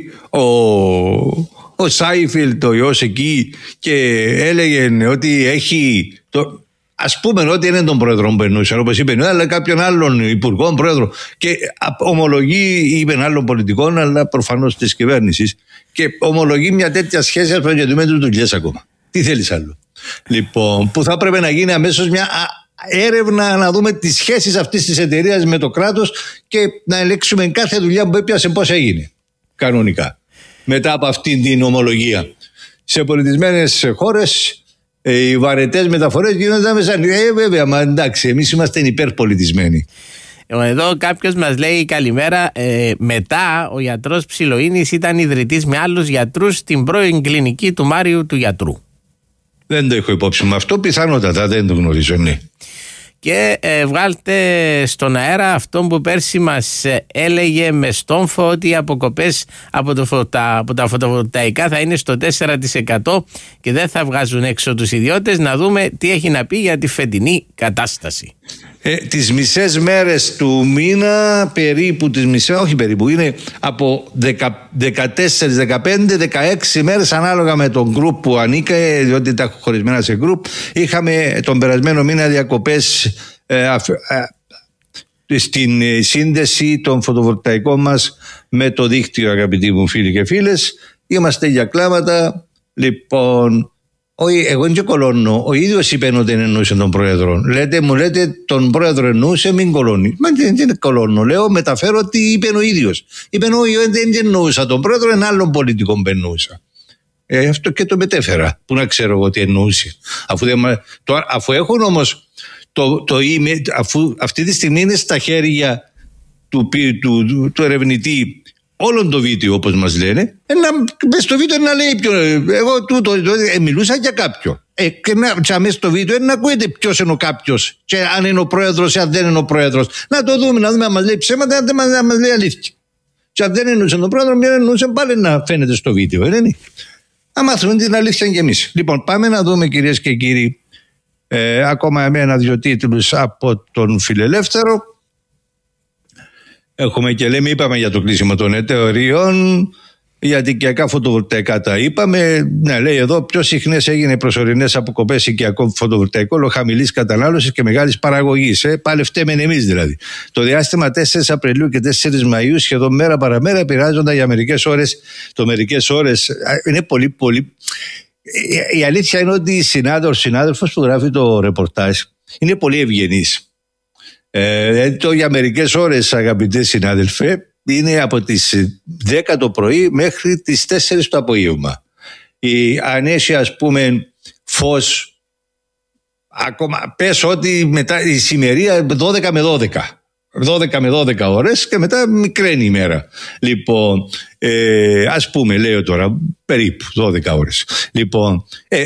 ο Σάιφιλντ, ο ιός εκεί, και έλεγε ότι έχει ας πούμε ότι είναι τον πρόεδρο που περνούσε, όπως είπε, αλλά κάποιον άλλον υπουργό, πρόεδρο, και ομολογεί, είπε άλλων πολιτικών, αλλά προφανώς της κυβέρνησης, και ομολογεί μια τέτοια σχέση, ας πούμε, γιατί με τους δουλειές ακόμα. Τι θέλεις άλλο? Λοιπόν, που θα έπρεπε να γίνει αμέσως μια έρευνα να δούμε τις σχέσεις αυτής της εταιρείας με το κράτος και να ελέγξουμε κάθε δουλειά που έπιασε πώς έγινε κανονικά μετά από αυτή την ομολογία. Σε πολιτισμένες χώρες οι βαρετές μεταφορές γίνονται μέσα. Βέβαια, μα εντάξει, εμείς είμαστε υπερπολιτισμένοι. Εδώ κάποιος μας λέει καλημέρα. Μετά ο γιατρός Ψιλοίνης ήταν ιδρυτής με άλλους γιατρούς στην πρώην κλινική του Μάριου του γιατρού. Δεν το έχω υπόψη με αυτό, πιθανότατα δεν το γνωρίζω, ναι. Και βγάλτε στον αέρα αυτό που πέρσι μας έλεγε με στόμφο ότι οι αποκοπές από τα φωτοβολταϊκά θα είναι στο 4% και δεν θα βγάζουν έξω τους ιδιώτες. Να δούμε τι έχει να πει για τη φετινή κατάσταση. Τις μισές μέρες του μήνα, περίπου τις μισές, όχι περίπου, είναι από 14, 15, 16 μέρες ανάλογα με τον γκρουπ που ανήκε, διότι τα έχω χωρισμένα σε γκρουπ. Είχαμε τον περασμένο μήνα διακοπές στην σύνδεση των φωτοβολταϊκών μας με το δίκτυο, αγαπητοί μου φίλοι και φίλες. Είμαστε για κλάματα. Λοιπόν, εγώ δεν κολώνω. Ο ίδιος είπε ότι δεν εννοούσε τον πρόεδρο. Μου λέτε τον πρόεδρο εννοούσε, μην κολώνει. Μα δεν κολώνω. Λέω, μεταφέρω ότι είπε ο ίδιος. Είπε όχι, δεν εννοούσα τον πρόεδρο, ένα άλλον πολιτικό που εννοούσα. Αυτό και το μετέφερα. Πού να ξέρω εγώ τι εννοούσε. Αφού έχουν όμως το email, αφού αυτή τη στιγμή είναι στα χέρια του ερευνητή όλον το βίντεο, όπως μας λένε, μες στο βίντεο να λέει εγώ μιλούσα για κάποιον. Και μέσα στο βίντεο να ακούετε ποιος είναι ο κάποιος, και αν είναι ο πρόεδρος ή αν δεν είναι ο πρόεδρος. Να το δούμε, να δούμε αν μας λέει ψέματα, αν μας λέει αλήθεια. Και αν δεν εννοούσε τον πρόεδρο, μην εννοούσε πάλι να φαίνεται στο βίντεο, δεν είναι? Να μάθουμε την αλήθεια και εμείς. Λοιπόν, πάμε να δούμε, κυρίες και κύριοι, ακόμα ένα-δυο τίτλους από τον Φιλελεύθερο. Έχουμε και λέμε, είπαμε για το κλείσιμο των εταιρείων, για την οικιακά φωτοβολταϊκά τα είπαμε. Ναι, λέει εδώ, πιο συχνές έγινε προσωρινές αποκοπές οικιακών φωτοβολταϊκών λόγω χαμηλής κατανάλωσης και μεγάλης παραγωγής. Πάλι φταίμε εμείς δηλαδή. Το διάστημα 4 Απριλίου και 4 Μαΐου σχεδόν μέρα παραμέρα επηρεάζονταν για μερικές ώρες. Το μερικές ώρες είναι πολύ. Η αλήθεια είναι ότι ο συνάδελφος που γράφει το ρεπορτάζ είναι πολύ ευγενής. Το για μερικές ώρες, αγαπητέ συνάδελφε, είναι από τις 10 το πρωί μέχρι τις 4 το απόγευμα. Αν έχει, ας πούμε, φως, ακόμα πες ότι μετά η σημερία 12 με 12 ώρες και μετά μικραίνει η μέρα. Λοιπόν, ας πούμε, λέω τώρα περίπου 12 ώρες. Λοιπόν,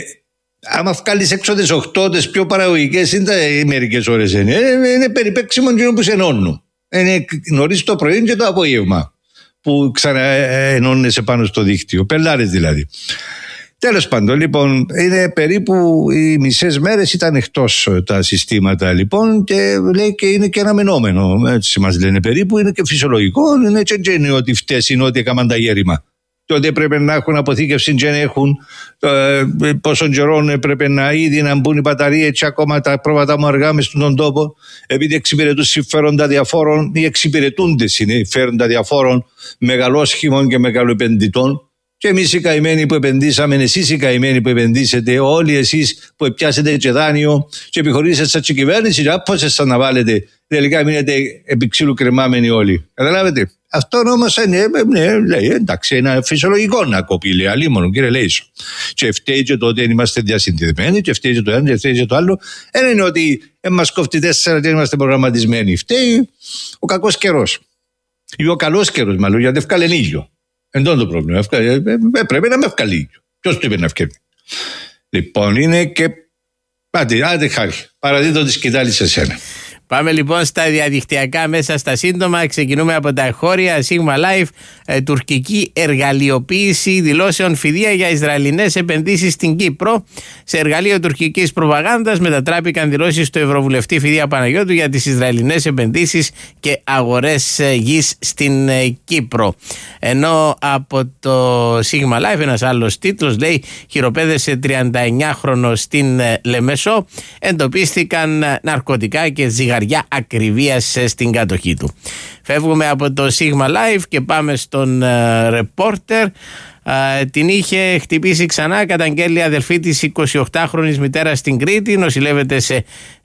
άμα βγάλεις έξω τις 8, τις πιο παραγωγικές είναι μερικές ώρες, είναι περιπέξιμο και που σε ενώνουν. Είναι νωρίς το πρωί και το απόγευμα που ξαναενώνεσαι πάνω στο δίκτυο, πελάρες δηλαδή. Τέλος πάντων, λοιπόν, είναι περίπου οι μισές μέρες ήταν εκτός τα συστήματα, λοιπόν, και λέει και είναι και αναμενόμενο. Έτσι μας λένε περίπου, είναι και φυσιολογικό, είναι και είναι ότι φταίς είναι ότι έκαναν τα γέρημα. Και ότι έπρεπε να έχουν αποθήκευση και να έχουν πόσων καιρών έπρεπε να ήδη να μπουν οι μπαταρίες και ακόμα τα πρόβατα μου αργά μες στον τόπο, επειδή εξυπηρετούν συμφέροντα διαφόρων ή εξυπηρετούνται συμφέροντα διαφόρων μεγαλόσχημων και μεγαλοεπενδυτών. Και εμείς οι καημένοι που επενδύσαμε, εσείς οι καημένοι που επενδύσετε, όλοι εσείς που πιάσετε και δάνειο και επιχορήσετε σαν κυβέρνηση, πώς σας να βάλετε, τελικά μείνετε επί ξύλου κρεμάμενοι όλοι. Καταλάβετε. Αυτό όμως λέει, εντάξει, είναι φυσιολογικό να κοπεί, λέει, αλίμονο, κύριε Λέησο. Και φταίει και το ότι είμαστε διασυνδεδεμένοι, και φταίει και το ένα, και φταίει και το άλλο. Ένα είναι ότι μας κόφτει 4 και είμαστε προγραμματισμένοι. Φταίει ο κακός καιρός. Ή ο καλός καιρός, μάλλον, γιατί ευκάλεν ήλιο. Εντός το πρόβλημα. Πρέπει να με ευκαλεί. Ποιος του είπε να ευκαιρνεί. Λοιπόν, είναι και. Άντε χάρη. Παραδείγματο τη σκητάλη σε σένα. Πάμε λοιπόν στα διαδικτυακά μέσα στα σύντομα. Ξεκινούμε από τα εγχώρια. Sigma Life, τουρκική εργαλειοποίηση δηλώσεων φιδεία για Ισραηλινές επενδύσεις στην Κύπρο. Σε εργαλείο τουρκικής προπαγάνδας μετατράπηκαν δηλώσεις του Ευρωβουλευτή Φιδεία Παναγιώτου για τις Ισραηλινές επενδύσεις και αγορές γης στην Κύπρο. Ενώ από το Sigma Life ένας άλλος τίτλος λέει χειροπέδεσε 39χρονο στην Λεμεσό, εντοπίστηκαν ναρκωτικά και ζυγαριά ακριβίας στην κατοχή του. Φεύγουμε από το Sigma Life και πάμε στον Reporter. Την είχε χτυπήσει ξανά, καταγγέλει αδελφή της 28χρονης μητέρας στην Κρήτη, νοσηλεύεται σε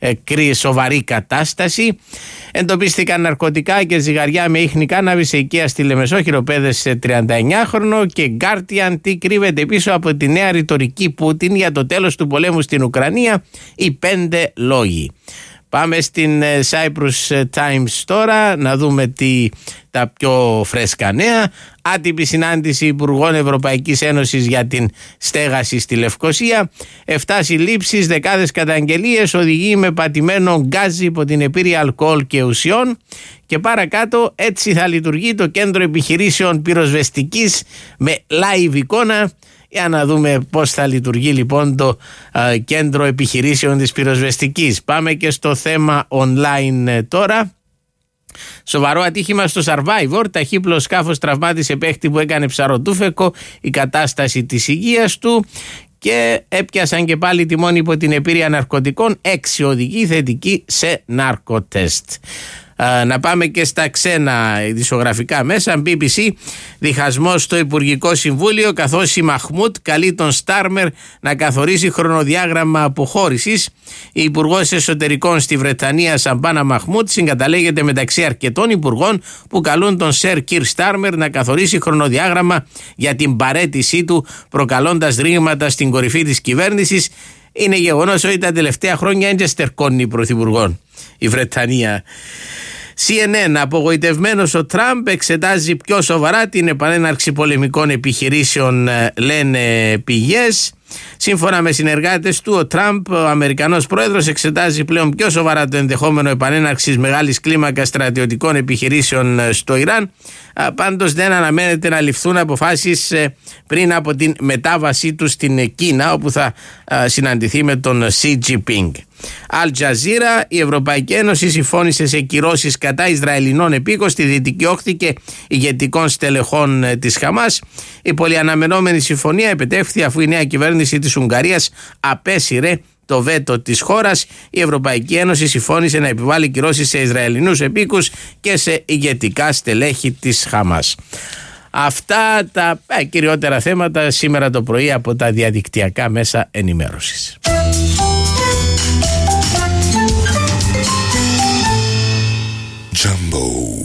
σοβαρή κατάσταση. Εντοπίστηκαν ναρκωτικά και ζυγαριά με ίχνη κάναβη σε οικία στη Λεμεσό, χειροπέδεσε 39χρονο. Και Guardian, τι κρύβεται πίσω από τη νέα ρητορική Πούτιν για το τέλος του πολέμου στην Ουκρανία, οι 5 λόγοι. Πάμε στην Cyprus Times τώρα να δούμε τα πιο φρέσκα νέα. Άτυπη συνάντηση Υπουργών Ευρωπαϊκής Ένωσης για την στέγαση στη Λευκοσία. 7 συλλήψεις, δεκάδες καταγγελίες, οδηγεί με πατημένο γκάζι υπό την επίρρεια αλκοόλ και ουσιών. Και παρακάτω, έτσι θα λειτουργεί το κέντρο επιχειρήσεων πυροσβεστικής με live εικόνα. Για να δούμε πώς θα λειτουργεί λοιπόν το κέντρο επιχειρήσεων της πυροσβεστικής. Πάμε και στο θέμα online τώρα. Σοβαρό ατύχημα στο Survivor. Ταχύπλο σκάφος τραυμάτισε παίχτη που έκανε ψαροτούφεκο. Η κατάσταση της υγείας του. Και έπιασαν και πάλι τιμόνι υπό την επίρρεια ναρκωτικών. 6 οδηγοί θετικοί σε ναρκοτέστ. Να πάμε και στα ξένα ειδησιογραφικά μέσα. BBC, διχασμός στο Υπουργικό Συμβούλιο, καθώς η Μαχμούτ καλεί τον Στάρμερ να καθορίσει χρονοδιάγραμμα αποχώρησης. Η Υπουργός Εσωτερικών στη Βρετανία, Σαμπάνα Μαχμούτ, συγκαταλέγεται μεταξύ αρκετών υπουργών που καλούν τον Σερ Κιρ Στάρμερ να καθορίσει χρονοδιάγραμμα για την παραίτησή του, προκαλώντας ρήγματα στην κορυφή της κυβέρνησης. Είναι γεγονός ότι τα τελευταία χρόνια δεν στερκώνει πρωθυπουργών η Βρετανία. CNN, απογοητευμένος ο Τραμπ εξετάζει πιο σοβαρά την επανέναρξη πολεμικών επιχειρήσεων, λένε πηγές. Σύμφωνα με συνεργάτες του, ο Τραμπ, ο Αμερικανός πρόεδρος, εξετάζει πλέον πιο σοβαρά το ενδεχόμενο επανέναρξης μεγάλης κλίμακας στρατιωτικών επιχειρήσεων στο Ιράν. Πάντως δεν αναμένεται να ληφθούν αποφάσεις πριν από την μετάβασή του στην Κίνα, όπου θα συναντηθεί με τον Xi Jinping. Al Jazeera, η Ευρωπαϊκή Ένωση συμφώνησε σε κυρώσεις κατά Ισραηλινών επίκων στη Δυτική Όχθη και ηγετικών στελεχών της Χαμάς. Η πολυαναμενόμενη συμφωνία επετεύχθη αφού η νέα κυβέρνηση της Ουγγαρίας απέσυρε το βέτο της χώρας. Η Ευρωπαϊκή Ένωση συμφώνησε να επιβάλλει κυρώσεις σε Ισραηλινούς επίκους και σε ηγετικά στελέχη της Χαμάς. Αυτά τα κυριότερα θέματα σήμερα το πρωί από τα διαδικτυακά μέσα ενημέρωσης. Τζάμπο.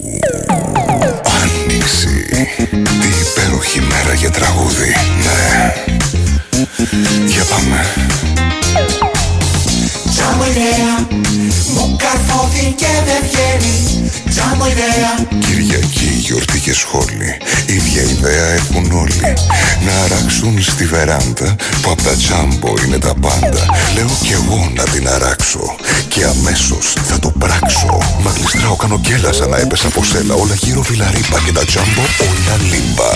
Άνοιξη. Τι υπέροχη μέρα για τραγούδι. Ναι. Για πάμε. Τζάμπο ιδέα, μου καρφώθηκε δεν βγαίνει. Τζάμπο ιδέα. Κυριακή, γιορτή και σχόλη. Ίδια ιδέα έχουν όλοι. Να αράξουν στη βεράντα που απ' τα Τζάμπο είναι τα πάντα. Λέω κι εγώ να την αράξω και αμέσως θα το πράξω. Μα γλιστράω, κάνω γκέλα σαν να έπεσα από σέλα. Όλα γύρω βιλαρίπα και τα Τζάμπο όλα λίμπα.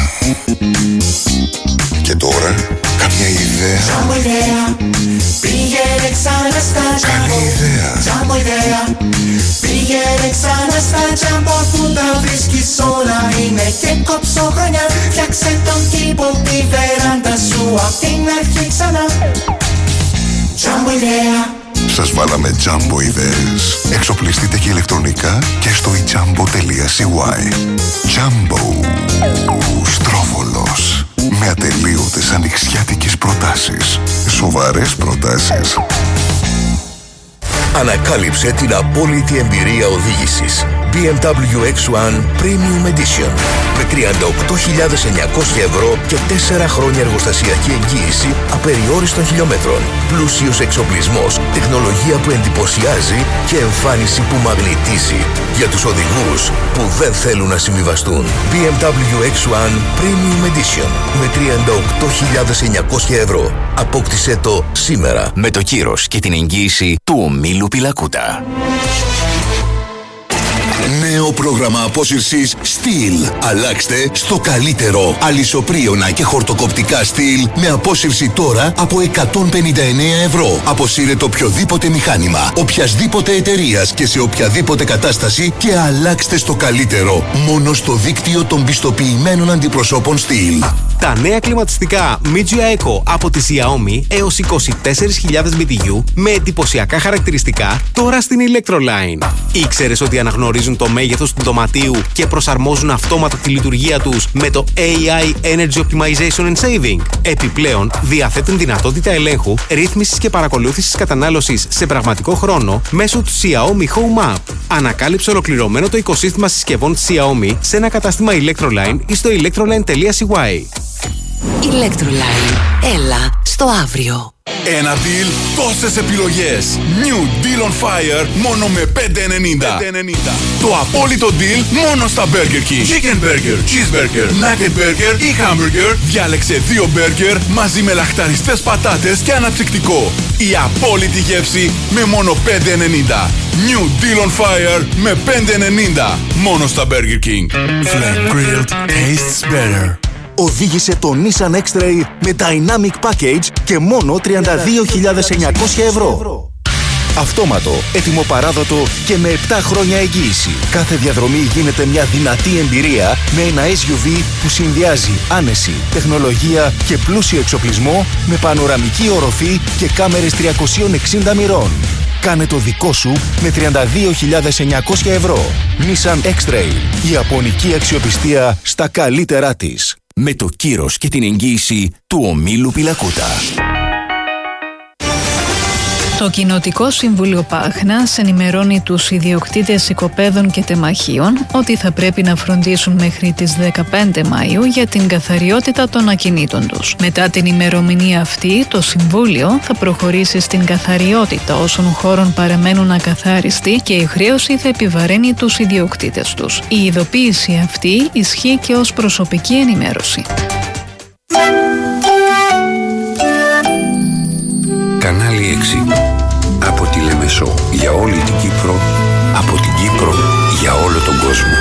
Και τώρα, καμιά ιδέα? Τζάμπο ιδέα, πήγαινε ξανά στα Τζάμπο. Καλή ιδέα. Τζάμπο ιδέα, πήγαινε ξανά στα Τζάμπο που τα βρίσκεις όλα είναι και κόψοχρονιά. Φτιάξε τον κήπο, τη βεράντα σου απ' την αρχή ξανά. Τζάμπο ιδέα. Σας βάλαμε Τζάμπο ιδέες. Εξοπλιστείτε και ηλεκτρονικά και στο ijambo.cy. Τζάμπο. Στρόβολος. Με ατελείωτες ανοιξιάτικες προτάσεις. Σοβαρές προτάσεις. Ανακάλυψε την απόλυτη εμπειρία οδήγησης. BMW X1 Premium Edition με 38.900 ευρώ και 4 χρόνια εργοστασιακή εγγύηση απεριόριστων χιλιόμετρων. Πλούσιος εξοπλισμός, τεχνολογία που εντυπωσιάζει και εμφάνιση που μαγνητίζει. Για τους οδηγούς που δεν θέλουν να συμβιβαστούν. BMW X1 Premium Edition με 38.900 ευρώ. Απόκτησέ το σήμερα με το κύρος και την εγγύηση του ομίλου Πιλακούτα. Νέο πρόγραμμα απόσυρσης Steel. Αλλάξτε στο καλύτερο. Αλυσοπρίωνα και χορτοκοπτικά Steel με απόσυρση τώρα από 159 ευρώ. Αποσύρετε οποιοδήποτε μηχάνημα, οποιασδήποτε εταιρείας και σε οποιαδήποτε κατάσταση και αλλάξτε στο καλύτερο. Μόνο στο δίκτυο των πιστοποιημένων αντιπροσώπων Steel. Τα νέα κλιματιστικά Mijia Eco από τη Xiaomi έως 24.000 BTU με εντυπωσιακά χαρακτηριστικά τώρα στην Electroline. Ήξερες ότι αναγνωρίζουν το μέγεθος του δωματίου και προσαρμόζουν αυτόματα τη λειτουργία τους με το AI Energy Optimization and Saving. Επιπλέον, διαθέτουν δυνατότητα ελέγχου, ρύθμισης και παρακολούθησης κατανάλωσης σε πραγματικό χρόνο μέσω του Xiaomi Home App. Ανακάλυψε ολοκληρωμένο το οικοσύστημα συσκευών Xiaomi σε ένα κατάστημα Electroline ή στο electroline.cy. Electroline. Έλα στο αύριο. Ένα deal, τόσες επιλογές. New Deal on Fire μόνο με 5,90. Το απόλυτο deal μόνο στα Burger King. Chicken Burger, Cheeseburger, Nugget Burger ή Hamburger. Διάλεξε 2 burger μαζί με λαχταριστές πατάτες και αναψυκτικό. Η απόλυτη γεύση με μόνο 5,90. New Deal on Fire με 5,90. Μόνο στα Burger King. Flame grilled tastes better. Οδήγησε το Nissan X-Trail με Dynamic Package και μόνο 32.900 ευρώ. Αυτόματο, έτοιμο παράδοτο και με 7 χρόνια εγγύηση. Κάθε διαδρομή γίνεται μια δυνατή εμπειρία με ένα SUV που συνδυάζει άνεση, τεχνολογία και πλούσιο εξοπλισμό με πανοραμική οροφή και κάμερες 360 μοιρών. Κάνε το δικό σου με 32.900 ευρώ. Nissan X-Trail. Η ιαπωνική αξιοπιστία στα καλύτερά της. Με το κύρος και την εγγύηση του ομίλου Πιλακούτα. Το Κοινοτικό Συμβούλιο Πάχνας ενημερώνει τους ιδιοκτήτες οικοπαίδων και τεμαχίων ότι θα πρέπει να φροντίσουν μέχρι τις 15 Μαΐου για την καθαριότητα των ακινήτων τους. Μετά την ημερομηνία αυτή, το Συμβούλιο θα προχωρήσει στην καθαριότητα όσων χώρων παραμένουν ακαθάριστοι και η χρέωση θα επιβαρύνει τους ιδιοκτήτες τους. Η ειδοποίηση αυτή ισχύει και ως προσωπική ενημέρωση. Κανάλι 6. Από τη Λεμεσό για όλη την Κύπρο, από την Κύπρο για όλο τον κόσμο.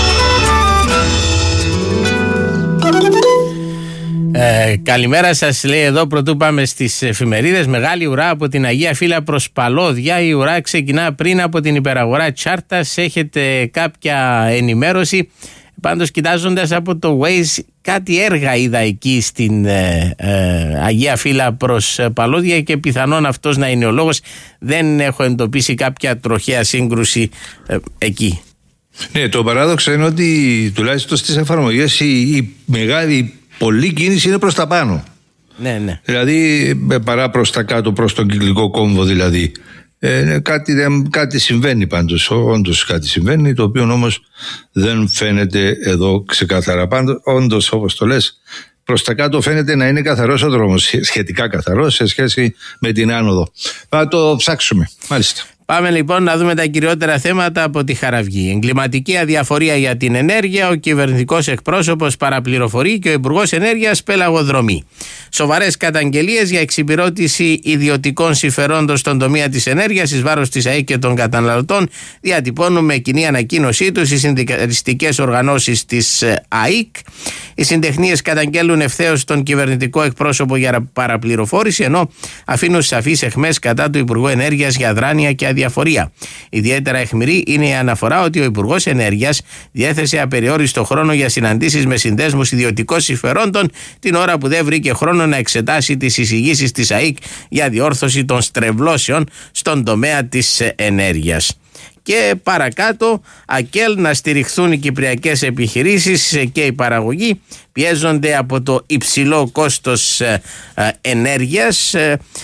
Καλημέρα σας, λέει εδώ, πρωτού πάμε στις εφημερίδες. Μεγάλη ουρά από την Αγία Φύλλα προς Παλώδια. Η ουρά ξεκινά πριν από την υπεραγορά Τσάρτας. Έχετε κάποια ενημέρωση? Πάντως, κοιτάζοντας από το Waze, κάτι έργα είδα εκεί στην Αγία Φύλλα προς Παλώδια και πιθανόν αυτός να είναι ο λόγος. Δεν έχω εντοπίσει κάποια τροχαία σύγκρουση εκεί. Ναι, το παράδοξο είναι ότι τουλάχιστον στις εφαρμογές η μεγάλη πολλή κίνηση είναι προς τα πάνω. Ναι, ναι. Δηλαδή παρά προς τα κάτω, προς τον κυκλικό κόμβο δηλαδή. Κάτι συμβαίνει πάντως, όντως κάτι συμβαίνει, το οποίο όμως δεν φαίνεται εδώ ξεκάθαρα. Όντως, όπως το λες, προς τα κάτω φαίνεται να είναι καθαρός ο δρόμος, σχετικά καθαρός σε σχέση με την άνοδο. Θα το ψάξουμε, μάλιστα. Πάμε λοιπόν να δούμε τα κυριότερα θέματα από τη Χαραυγή. Εγκληματική αδιαφορία για την ενέργεια, ο κυβερνητικός εκπρόσωπος παραπληροφορεί και ο Υπουργός Ενέργειας πελαγοδρομεί. Σοβαρές καταγγελίες για εξυπηρώτηση ιδιωτικών συμφερόντων στον τομέα της ενέργειας εις βάρος της ΑΕΚ και των καταναλωτών διατυπώνουν με κοινή ανακοίνωσή τους οι συνδικαλιστικές οργανώσεις της ΑΕΚ. Οι συντεχνίες καταγγέλουν ευθέως τον κυβερνητικό εκπρόσωπο για παραπληροφόρηση, ενώ αφήνουν σαφείς αιχμές κατά του Υπουργού Ενέργειας για αδράνεια και αδιαφορία. Ιδιαίτερα αιχμηρή είναι η αναφορά ότι ο Υπουργός Ενέργειας διέθεσε απεριόριστο χρόνο για συναντήσεις με συνδέσμους ιδιωτικών συμφερόντων, την ώρα που δεν βρήκε χρόνο να εξετάσει τις εισηγήσεις της ΑΕΚ για διόρθωση των στρεβλώσεων στον τομέα της ενέργειας. Και παρακάτω, ΑΚΕΛ να στηριχθούν οι κυπριακές επιχειρήσεις και η παραγωγή πιέζονται από το υψηλό κόστος ενέργειας.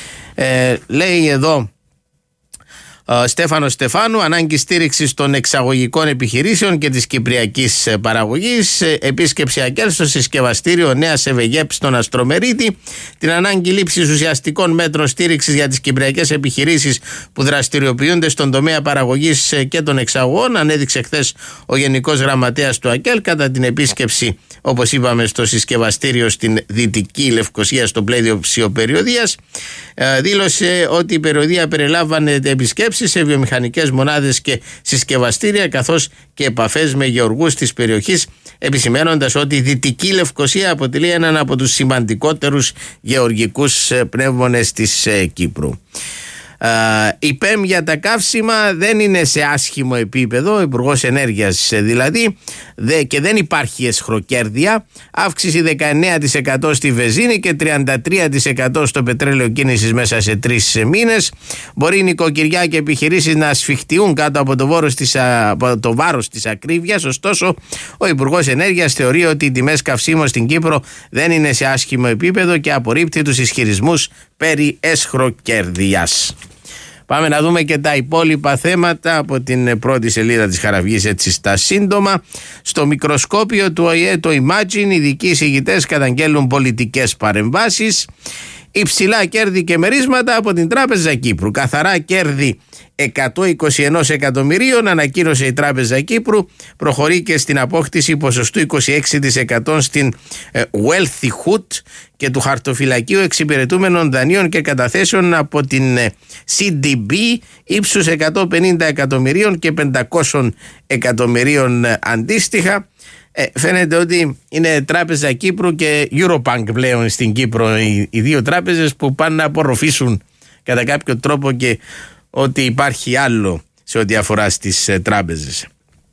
Λέει εδώ Στέφανος Στεφάνου, ανάγκη στήριξης των εξαγωγικών επιχειρήσεων και της κυπριακής παραγωγής. Επίσκεψη ΑΚΕΛ στο συσκευαστήριο Νέας Ευεγέπ στον Αστρομερίτη. Την ανάγκη λήψης ουσιαστικών μέτρων στήριξης για τις κυπριακές επιχειρήσεις που δραστηριοποιούνται στον τομέα παραγωγής και των εξαγωγών ανέδειξε χθες ο Γενικός Γραμματέας του ΑΚΕΛ κατά την επίσκεψη, όπως είπαμε, στο συσκευαστήριο στην Δυτική Λευκοσία στο πλαίσιο περιοδίας. Δήλωσε ότι η περιοδία περιλάμβανε επισκέψεις σε βιομηχανικές μονάδες και συσκευαστήρια, καθώς και επαφές με γεωργούς της περιοχής, επισημαίνοντας ότι η Δυτική Λευκοσία αποτελεί έναν από τους σημαντικότερους γεωργικούς πνεύμονες της Κύπρου. Η ΠΕΜ για τα καύσιμα δεν είναι σε άσχημο επίπεδο, ο Υπουργός Ενέργειας δηλαδή, και δεν υπάρχει εσχροκέρδεια. Αύξηση 19% στη βενζίνη και 33% στο πετρέλαιο κίνησης μέσα σε 3 μήνες. Μπορεί οι νοικοκυριά και επιχειρήσεις να ασφιχτιούν κάτω από το βάρος της ακρίβειας. Ωστόσο, ο Υπουργός Ενέργειας θεωρεί ότι οι τιμές καυσίμων στην Κύπρο δεν είναι σε άσχημο επίπεδο και απορρίπτει τους ισχυρισμούς περί εσχροκέρδειας. Πάμε να δούμε και τα υπόλοιπα θέματα από την πρώτη σελίδα της Χαραυγής, έτσι στα σύντομα. Στο μικροσκόπιο του ΟΗΕ, το Imagine, οι ειδικοί εισηγητές καταγγέλουν πολιτικές παρεμβάσεις. Υψηλά κέρδη και μερίσματα από την Τράπεζα Κύπρου. Καθαρά κέρδη 121 εκατομμυρίων ανακοίνωσε η Τράπεζα Κύπρου. Προχωρεί και στην απόκτηση ποσοστού 26% στην Wealthyhood και του χαρτοφυλακίου εξυπηρετούμενων δανείων και καταθέσεων από την CDB ύψους 150 εκατομμυρίων και 500 εκατομμυρίων αντίστοιχα. Φαίνεται ότι είναι Τράπεζα Κύπρου και Eurobank πλέον στην Κύπρο οι δύο τράπεζες που πάνε να απορροφήσουν κατά κάποιο τρόπο και ότι υπάρχει άλλο σε ό,τι αφορά στις τράπεζες.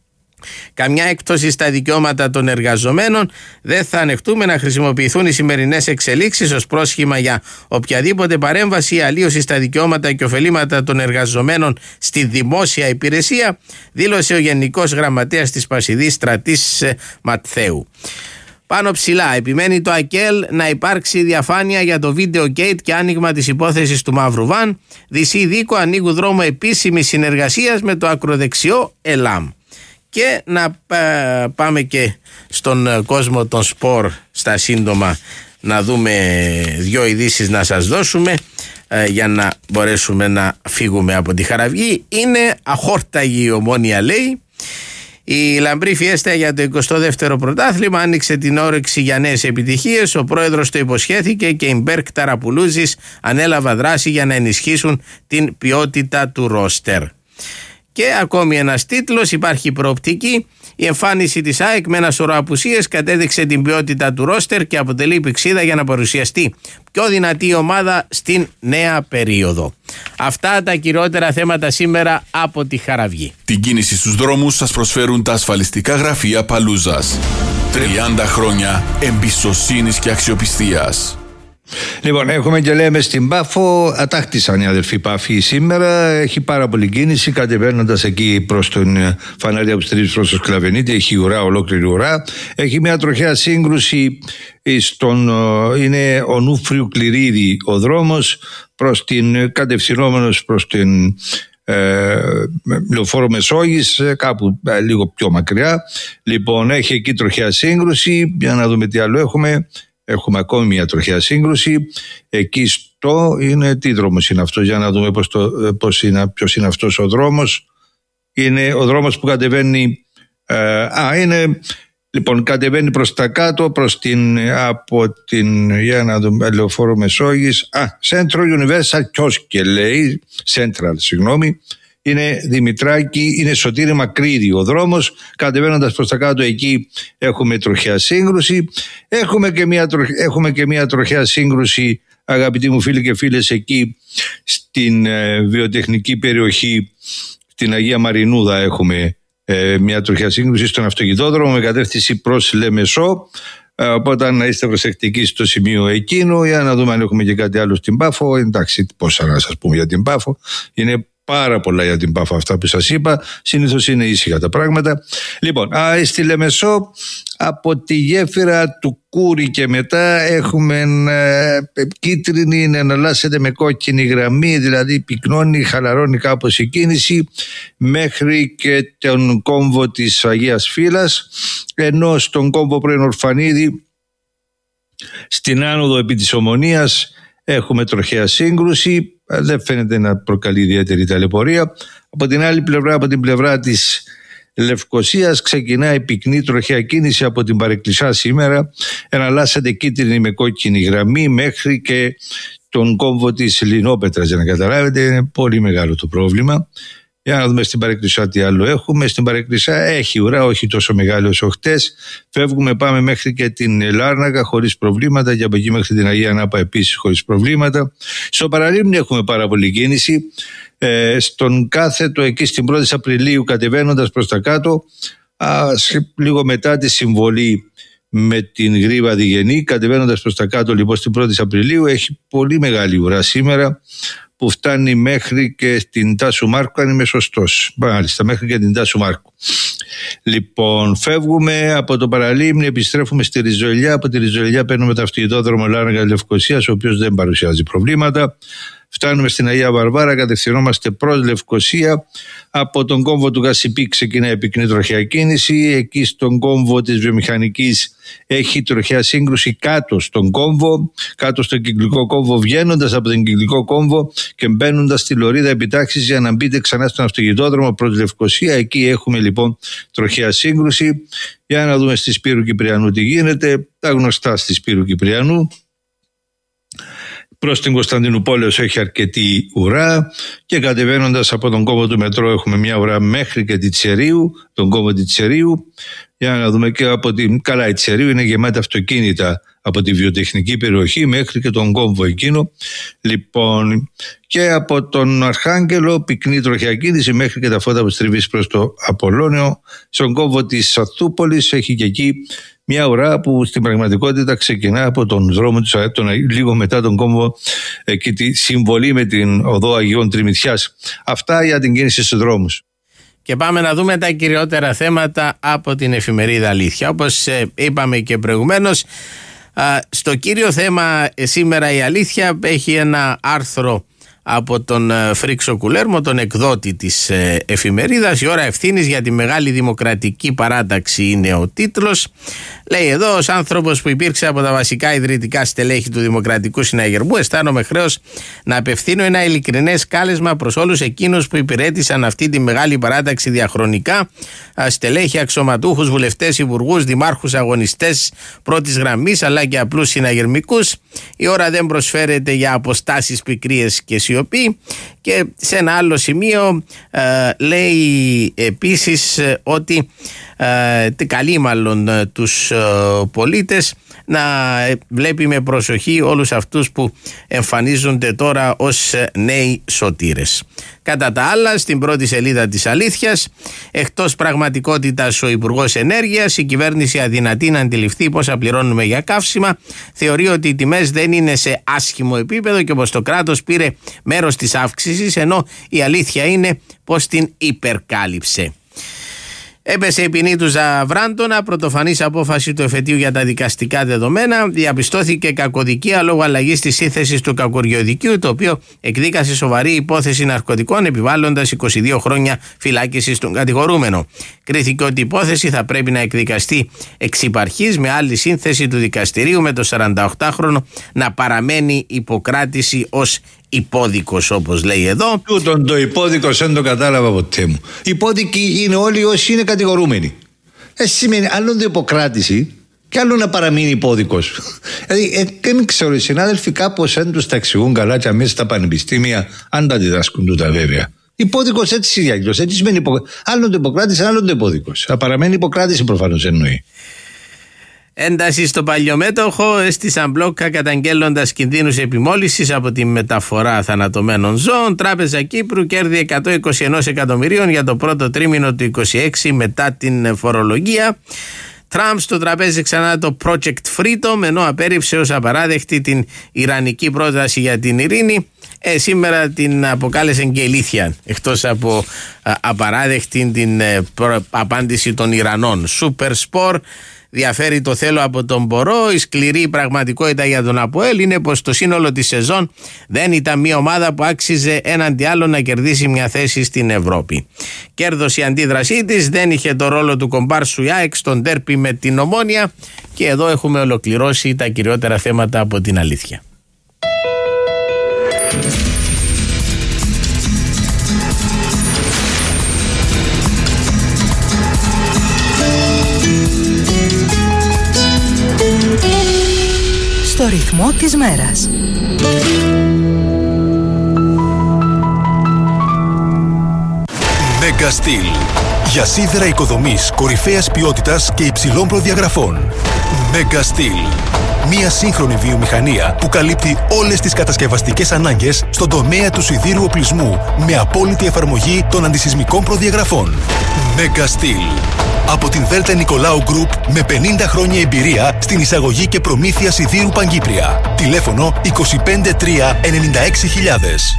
Καμιά έκπτωση στα δικαιώματα των εργαζομένων. Δεν θα ανεχτούμε να χρησιμοποιηθούν οι σημερινές εξελίξεις ως πρόσχημα για οποιαδήποτε παρέμβαση ή αλλίωση στα δικαιώματα και ωφελήματα των εργαζομένων στη δημόσια υπηρεσία, δήλωσε ο Γενικός Γραμματέας της Πασιδής Στρατής Ματθαίου. Πάνω ψηλά επιμένει το ΑΚΕΛ να υπάρξει διαφάνεια για το Videogate και άνοιγμα της υπόθεσης του Μαύρου Βαν. Δυσί Δίκο ανοίγουν δρόμο επίσημης συνεργασίας με το ακροδεξιό ΕΛΑΜ. Και να πάμε και στον κόσμο των σπορ στα σύντομα, να δούμε δυο ειδήσεις να σας δώσουμε για να μπορέσουμε να φύγουμε από τη Χαραυγή. Είναι αχόρταγη η Ομόνοια, λέει. Η λαμπρή φιέστα για το 22ο πρωτάθλημα άνοιξε την όρεξη για νέες επιτυχίες. Ο πρόεδρος το υποσχέθηκε και η Μπέρκ Ταραπουλούζης ανέλαβα δράση για να ενισχύσουν την ποιότητα του ρόστερ. Και ακόμη ένας τίτλος, υπάρχει προοπτική. Η εμφάνιση της ΑΕΚ με ένα σωρό απουσίες κατέδειξε την ποιότητα του ρόστερ και αποτελεί πηξίδα για να παρουσιαστεί πιο δυνατή ομάδα στην νέα περίοδο. Αυτά τα κυριότερα θέματα σήμερα από τη Χαραυγή. Την κίνηση στους δρόμους σας προσφέρουν τα ασφαλιστικά γραφεία Παλούζας. 30 χρόνια εμπιστοσύνης και αξιοπιστίας. Λοιπόν, έχουμε και λέμε στην Πάφο, ατάχτησαν οι αδερφοί Πάφοι σήμερα. Έχει πάρα πολύ κίνηση κατεβαίνοντας εκεί προς τον φανάρι που στρίβει προς το Σκλαβενίτη. Έχει ουρά, ολόκληρη ουρά. Έχει μια τροχαία σύγκρουση είναι ο Νούφριου Κληρίδη ο δρόμος κατευθυνόμενος προς την Λεωφόρο Μεσόγης, κάπου λίγο πιο μακριά. Λοιπόν, έχει εκεί τροχαία σύγκρουση. Για να δούμε τι άλλο έχουμε. Έχουμε ακόμη μια τροχαία σύγκρουση. Εκεί τι δρόμος είναι αυτός? Για να δούμε ποιος είναι αυτός ο δρόμος. Είναι ο δρόμος που κατεβαίνει. Λοιπόν, κατεβαίνει προς τα κάτω, από την, για να δούμε, Λεωφόρο Μεσόγης, Central Universal Kioske λέει, Central, συγγνώμη, είναι Δημητράκη, είναι Σωτήρη Μακρύδη ο δρόμος. Κατεβαίνοντας προς τα κάτω εκεί έχουμε τροχαία σύγκρουση. Έχουμε και μια τροχαία σύγκρουση, αγαπητοί μου φίλοι και φίλες, εκεί στην βιοτεχνική περιοχή, στην Αγία Μαρινούδα έχουμε μια τροχαία σύγκρουση στον αυτοκινητόδρομο με κατεύθυνση προς Λεμεσό. Οπότε να είστε προσεκτικοί στο σημείο εκείνο. Για να δούμε αν έχουμε και κάτι άλλο στην Πάφο. Εντάξει, πόσα να σας πούμε για την Πάφο. Είναι πάρα πολλά για την Πάφο αυτά που σας είπα. Συνήθως είναι ήσυχα τα πράγματα. Λοιπόν, στη Λεμεσό, από τη γέφυρα του Κούρη και μετά έχουμε κίτρινη, εναλλάσσεται με κόκκινη γραμμή, δηλαδή πυκνώνει, χαλαρώνει κάπως η κίνηση μέχρι και τον κόμβο της Αγίας Φύλας, ενώ στον κόμβο πρώην Ορφανίδη, στην άνοδο επί της Ομονίας, έχουμε τροχαία σύγκρουση. Δεν φαίνεται να προκαλεί ιδιαίτερη ταλαιπωρία. Από την άλλη πλευρά, από την πλευρά της Λευκωσίας, ξεκινάει πυκνή τροχαία κίνηση από την Παρεκκλησιά σήμερα. Εναλλάσσεται κίτρινη με κόκκινη γραμμή μέχρι και τον κόμβο της Λινόπετρας. Για να καταλάβετε, είναι πολύ μεγάλο το πρόβλημα. Για να δούμε στην Παρεκκλησιά τι άλλο έχουμε. Στην Παρεκκλησιά έχει ουρά, όχι τόσο μεγάλη όσο χτες. Φεύγουμε, πάμε μέχρι και την Λάρνακα χωρίς προβλήματα, και από εκεί μέχρι την Αγία Νάπα επίσης χωρίς προβλήματα. Στο Παραλίμνη έχουμε πάρα πολύ κίνηση. Στον κάθετο εκεί στην 1η Απριλίου, κατεβαίνοντας προς τα κάτω, λίγο μετά τη συμβολή με την Γρήβα Διγενή, κατεβαίνοντας προς τα κάτω λοιπόν στην 1η Απριλίου, έχει πολύ μεγάλη ουρά σήμερα, που φτάνει μέχρι και στην Τάσου Μάρκου, αν είμαι σωστός. Μάλιστα, μέχρι και την Τάσου Μάρκου. Λοιπόν, φεύγουμε από το Παραλίμνη, επιστρέφουμε στη Ριζολιά. Από τη Ριζολιά παίρνουμε το αυτοκινητόδρομο Λάρνακα Λευκωσίας, ο οποίος δεν παρουσιάζει προβλήματα. Φτάνουμε στην Αγία Βαρβάρα, κατευθυνόμαστε προς Λευκωσία. Από τον κόμβο του Γασιπί ξεκινάει πυκνή τροχαία κίνηση. Εκεί στον κόμβο της Βιομηχανικής έχει τροχαία σύγκρουση κάτω στον κόμβο, κάτω στον κυκλικό κόμβο, βγαίνοντας από τον κυκλικό κόμβο και μπαίνοντας στη λωρίδα επιτάξης για να μπείτε ξανά στον αυτοκινητόδρομο προς Λευκωσία. Εκεί έχουμε λοιπόν τροχαία σύγκρουση. Για να δούμε στη Σπύρου Κυπριανού τι γίνεται. Τα γνωστά στη Σπύρου Κυπριανού. Προς την Κωνσταντινούπολεως έχει αρκετή ουρά, και κατεβαίνοντας από τον κόμβο του μετρό έχουμε μια ουρά μέχρι και τη Τσερίου, τον κόμβο της Τσερίου. Για να δούμε και από την η Τσερίου είναι γεμάτη αυτοκίνητα από τη βιοτεχνική περιοχή μέχρι και τον κόμβο εκείνο. Λοιπόν, και από τον Αρχάγγελο πυκνή τροχαία κίνηση μέχρι και τα φώτα που στριβείς προς το Απολώνιο. Στον κόμβο της Αθούπολης έχει και εκεί μια ουρά που στην πραγματικότητα ξεκινά από τον δρόμο του λίγο μετά τον κόμβο και τη συμβολή με την οδό Αγίων Τριμηθιάς. Αυτά για την κίνηση στους δρόμους. Και πάμε να δούμε τα κυριότερα θέματα από την εφημερίδα Αλήθεια. Όπως είπαμε και προηγουμένως, στο κύριο θέμα σήμερα η Αλήθεια έχει ένα άρθρο από τον Φρίξο Κουλέρμο, τον εκδότη της εφημερίδας. «Η ώρα ευθύνης για τη μεγάλη δημοκρατική παράταξη» είναι ο τίτλος. Λέει εδώ: «Ως άνθρωπος που υπήρξε από τα βασικά ιδρυτικά στελέχη του Δημοκρατικού Συναγερμού, αισθάνομαι χρέος να απευθύνω ένα ειλικρινές κάλεσμα προς όλους εκείνους που υπηρέτησαν αυτή τη μεγάλη παράταξη διαχρονικά, στελέχη, αξιωματούχους, βουλευτές, υπουργούς, δημάρχους, αγωνιστές πρώτης γραμμής, αλλά και απλούς συναγερμικούς. Η ώρα δεν προσφέρεται για αποστάσεις πικρίες και σιωπή». Και σε ένα άλλο σημείο λέει επίσης ότι καλεί μάλλον τους πολίτες να βλέπει με προσοχή όλους αυτούς που εμφανίζονται τώρα ως νέοι σωτήρες. Κατά τα άλλα, στην πρώτη σελίδα της Αλήθειας, εκτός πραγματικότητας ο Υπουργός Ενέργειας, η κυβέρνηση αδυνατεί να αντιληφθεί πόσα πληρώνουμε για καύσιμα, θεωρεί ότι οι τιμές δεν είναι σε άσχημο επίπεδο και πως το κράτος πήρε μέρος της αύξησης, ενώ η αλήθεια είναι πως την υπερκάλυψε. Έπεσε η ποινή του Ζαβράντονα, πρωτοφανής απόφαση του εφετείου για τα δικαστικά δεδομένα. Διαπιστώθηκε κακοδικία λόγω αλλαγής της σύνθεσης του κακουργιοδικείου, το οποίο εκδίκασε σοβαρή υπόθεση ναρκωτικών, επιβάλλοντας 22 χρόνια φυλάκιση στον κατηγορούμενο. Κρίθηκε ότι η υπόθεση θα πρέπει να εκδικαστεί εξ υπαρχής με άλλη σύνθεση του δικαστηρίου, με το 48χρονο να παραμένει υποκράτηση ως υπόδικος, όπως λέει εδώ. Τούτον το υπόδικος δεν το κατάλαβα ποτέ μου. Υπόδικοι είναι όλοι όσοι είναι κατηγορούμενοι. Σημαίνει άλλο το υποκράτηση και άλλο να παραμείνει υπόδικος. Δηλαδή, δεν ξέρω, οι συνάδελφοι κάπως δεν τους τα εξηγούν καλά και αμέσως στα πανεπιστήμια, αν τα διδάσκουν τούτα βέβαια. Υπόδικος έτσι ή αλλιώς, έτσι σημαίνει άλλο το υποκράτηση, άλλο το υπόδικος. Θα παραμένει υποκράτηση προφανώς εννοεί. Ένταση στο παλιομέτωχο, έστησαν μπλόκα καταγγέλλοντας κινδύνους επιμόλυσης από τη μεταφορά θανατωμένων ζώων. Τράπεζα Κύπρου κέρδη 121 εκατομμυρίων για το πρώτο τρίμηνο του 2026 μετά την φορολογία. Τραμπ στο τραπέζι ξανά το Project Freedom, ενώ απέρριψε ως απαράδεκτη την ιρανική πρόταση για την ειρήνη. Σήμερα την αποκάλεσε και ηλίθια, εκτός από απαράδεκτη την απάντηση των Ιρανών. Super Sport διαφέρει το θέλω από τον μπορώ. Η σκληρή πραγματικότητα για τον ΑΠΟΕΛ είναι πως το σύνολο της σεζόν δεν ήταν μια ομάδα που άξιζε έναντι άλλων να κερδίσει μια θέση στην Ευρώπη. Κέρδος η αντίδρασή της, δεν είχε το ρόλο του κομπάρσου η ΑΕΚ στον ντέρπι με την Ομόνια. Και εδώ έχουμε ολοκληρώσει τα κυριότερα θέματα από την αλήθεια. Στο ρυθμό της μέρας. Mega Steel. Για σίδερα οικοδομής κορυφαίας ποιότητας και υψηλών προδιαγραφών. Mega Steel. Μια σύγχρονη βιομηχανία που καλύπτει όλες τις κατασκευαστικές ανάγκες στον τομέα του σιδήρου οπλισμού με απόλυτη εφαρμογή των αντισυσμικών προδιαγραφών. Mega Steel. Από την Δέλτα Νικολάου Group με 50 χρόνια εμπειρία στην εισαγωγή και προμήθεια σιδήρου Παγκύπρια. Τηλέφωνο 25 3 96 000.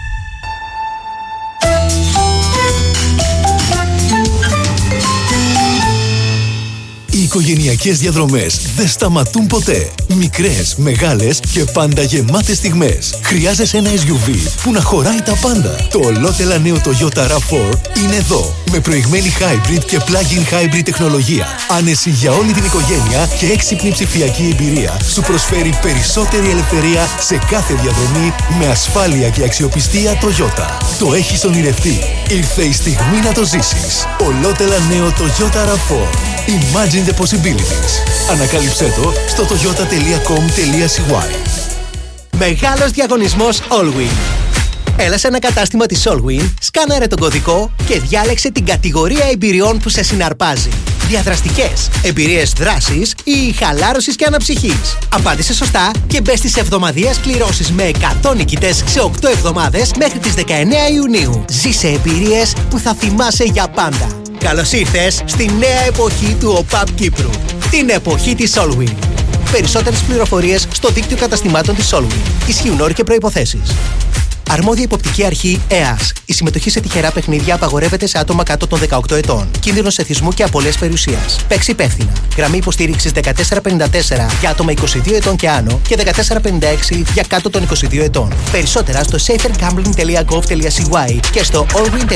Οι οικογενειακές διαδρομές δεν σταματούν ποτέ. Μικρές, μεγάλες και πάντα γεμάτες στιγμές. Χρειάζεσαι ένα SUV που να χωράει τα πάντα. Το ολότελα νέο Toyota RAV4 είναι εδώ. Με προηγμένη hybrid και plug-in hybrid τεχνολογία. Άνεση για όλη την οικογένεια και έξυπνη ψηφιακή εμπειρία. Σου προσφέρει περισσότερη ελευθερία σε κάθε διαδρομή με ασφάλεια και αξιοπιστία Toyota. Το έχεις ονειρευτεί. Ήρθε η στιγμή να το ζήσεις. Ολότελα νέο Toyota RAV4. Imagine the possibilities. Ανακάλυψέ το στο toyota.com.cy. Μεγάλος διαγωνισμός Allwin. Έλα σε ένα κατάστημα της Allwin, σκάναρε τον κωδικό και διάλεξε την κατηγορία εμπειριών που σε συναρπάζει. Διαδραστικές, εμπειρίες δράσης ή χαλάρωσης και αναψυχής. Απάντησε σωστά και μπες στις εβδομαδιαίες κληρώσεις με 100 νικητές σε 8 εβδομάδες μέχρι τις 19 Ιουνίου. Ζήσε εμπειρίες που θα θυμάσαι για πάντα. Καλώς ήρθες στη νέα εποχή του ΟΠΑΠ Κύπρου. Την εποχή της Allwin. Περισσότερες πληροφορίες στο δίκτυο καταστημάτων της Allwin. Ισχύουν όροι και προϋποθέσεις. Αρμόδια υποπτική αρχή ΕΑΣ. Η συμμετοχή σε τυχερά παιχνίδια απαγορεύεται σε άτομα κάτω των 18 ετών. Κίνδυνος εθισμού και απώλειας περιουσίας. Παίξει υπεύθυνα. Γραμμή υποστήριξης 1454 για άτομα 22 ετών και άνω και 1456 για κάτω των 22 ετών. Περισσότερα στο safergambling.gov.cy και στο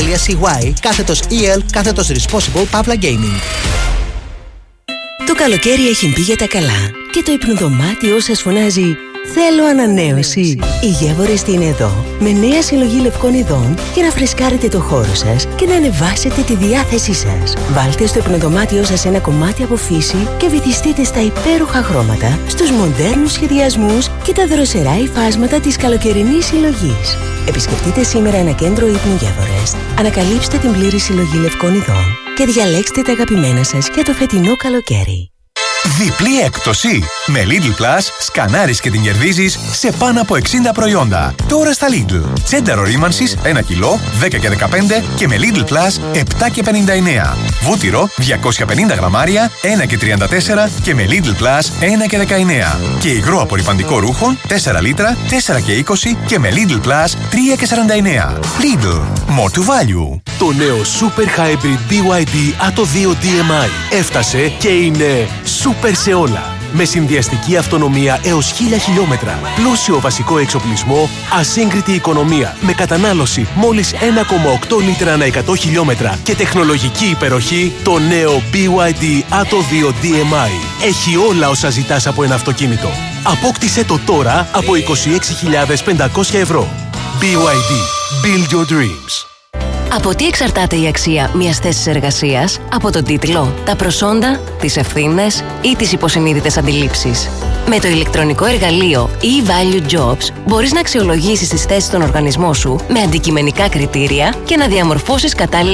allwin.cy/EL/responsible Pavla Gaming. Το καλοκαίρι έχει μπει για τα καλά και το υπνοδωμάτιό σας φωνάζει «Θέλω ανανέωση». Οι Γεύορες είναι εδώ με νέα συλλογή λευκών ειδών για να φρεσκάρετε το χώρο σας και να ανεβάσετε τη διάθεσή σας. Βάλτε στο υπνοδωμάτιό σας ένα κομμάτι από φύση και βυθιστείτε στα υπέροχα χρώματα, στους μοντέρνους σχεδιασμούς και τα δροσερά υφάσματα της καλοκαιρινής συλλογής. Επισκεφτείτε σήμερα ένα κέντρο ύπνου Γεύορες, ανακαλύψτε την πλήρη συλλογή λευκών ειδών και διαλέξτε τα αγαπημένα σας για το φετινό καλοκαίρι. Διπλή έκπτωση. Με Lidl Plus σκανάρεις και την κερδίζεις σε πάνω από 60 προϊόντα. Τώρα στα Lidl. Τσένταρο ρήμανσης 1 κιλό, 10 και 15 και με Lidl Plus 7 και 59. Βούτυρο 250 γραμμάρια, 1 και 34 και με Lidl Plus 1 και 19. Και υγρό απορρυπαντικό ρούχων 4 λίτρα, 4 και 20 και με Lidl Plus 3 και 49. Lidl. More to value. Το νέο Super Hybrid BYD Atto 2 DMI έφτασε και είναι super σε όλα. Με συνδυαστική αυτονομία έως 1000 χιλιόμετρα, πλούσιο βασικό εξοπλισμό, ασύγκριτη οικονομία, με κατανάλωση μόλις 1,8 λίτρα ανά 100 χιλιόμετρα και τεχνολογική υπεροχή, το νέο BYD Atto 2 DMI έχει όλα όσα ζητάς από ένα αυτοκίνητο. Απόκτησε το τώρα από 26.500 ευρώ. BYD. Build your dreams. Από τι εξαρτάται η αξία μιας θέσης εργασίας? Από τον τίτλο, τα προσόντα, τις ευθύνες ή τις υποσυνείδητες αντιλήψεις. Με το ηλεκτρονικό εργαλείο eValue Jobs μπορείς να αξιολογήσεις τις θέσεις στον οργανισμό σου με αντικειμενικά κριτήρια και να διαμορφώσεις κατάλληλες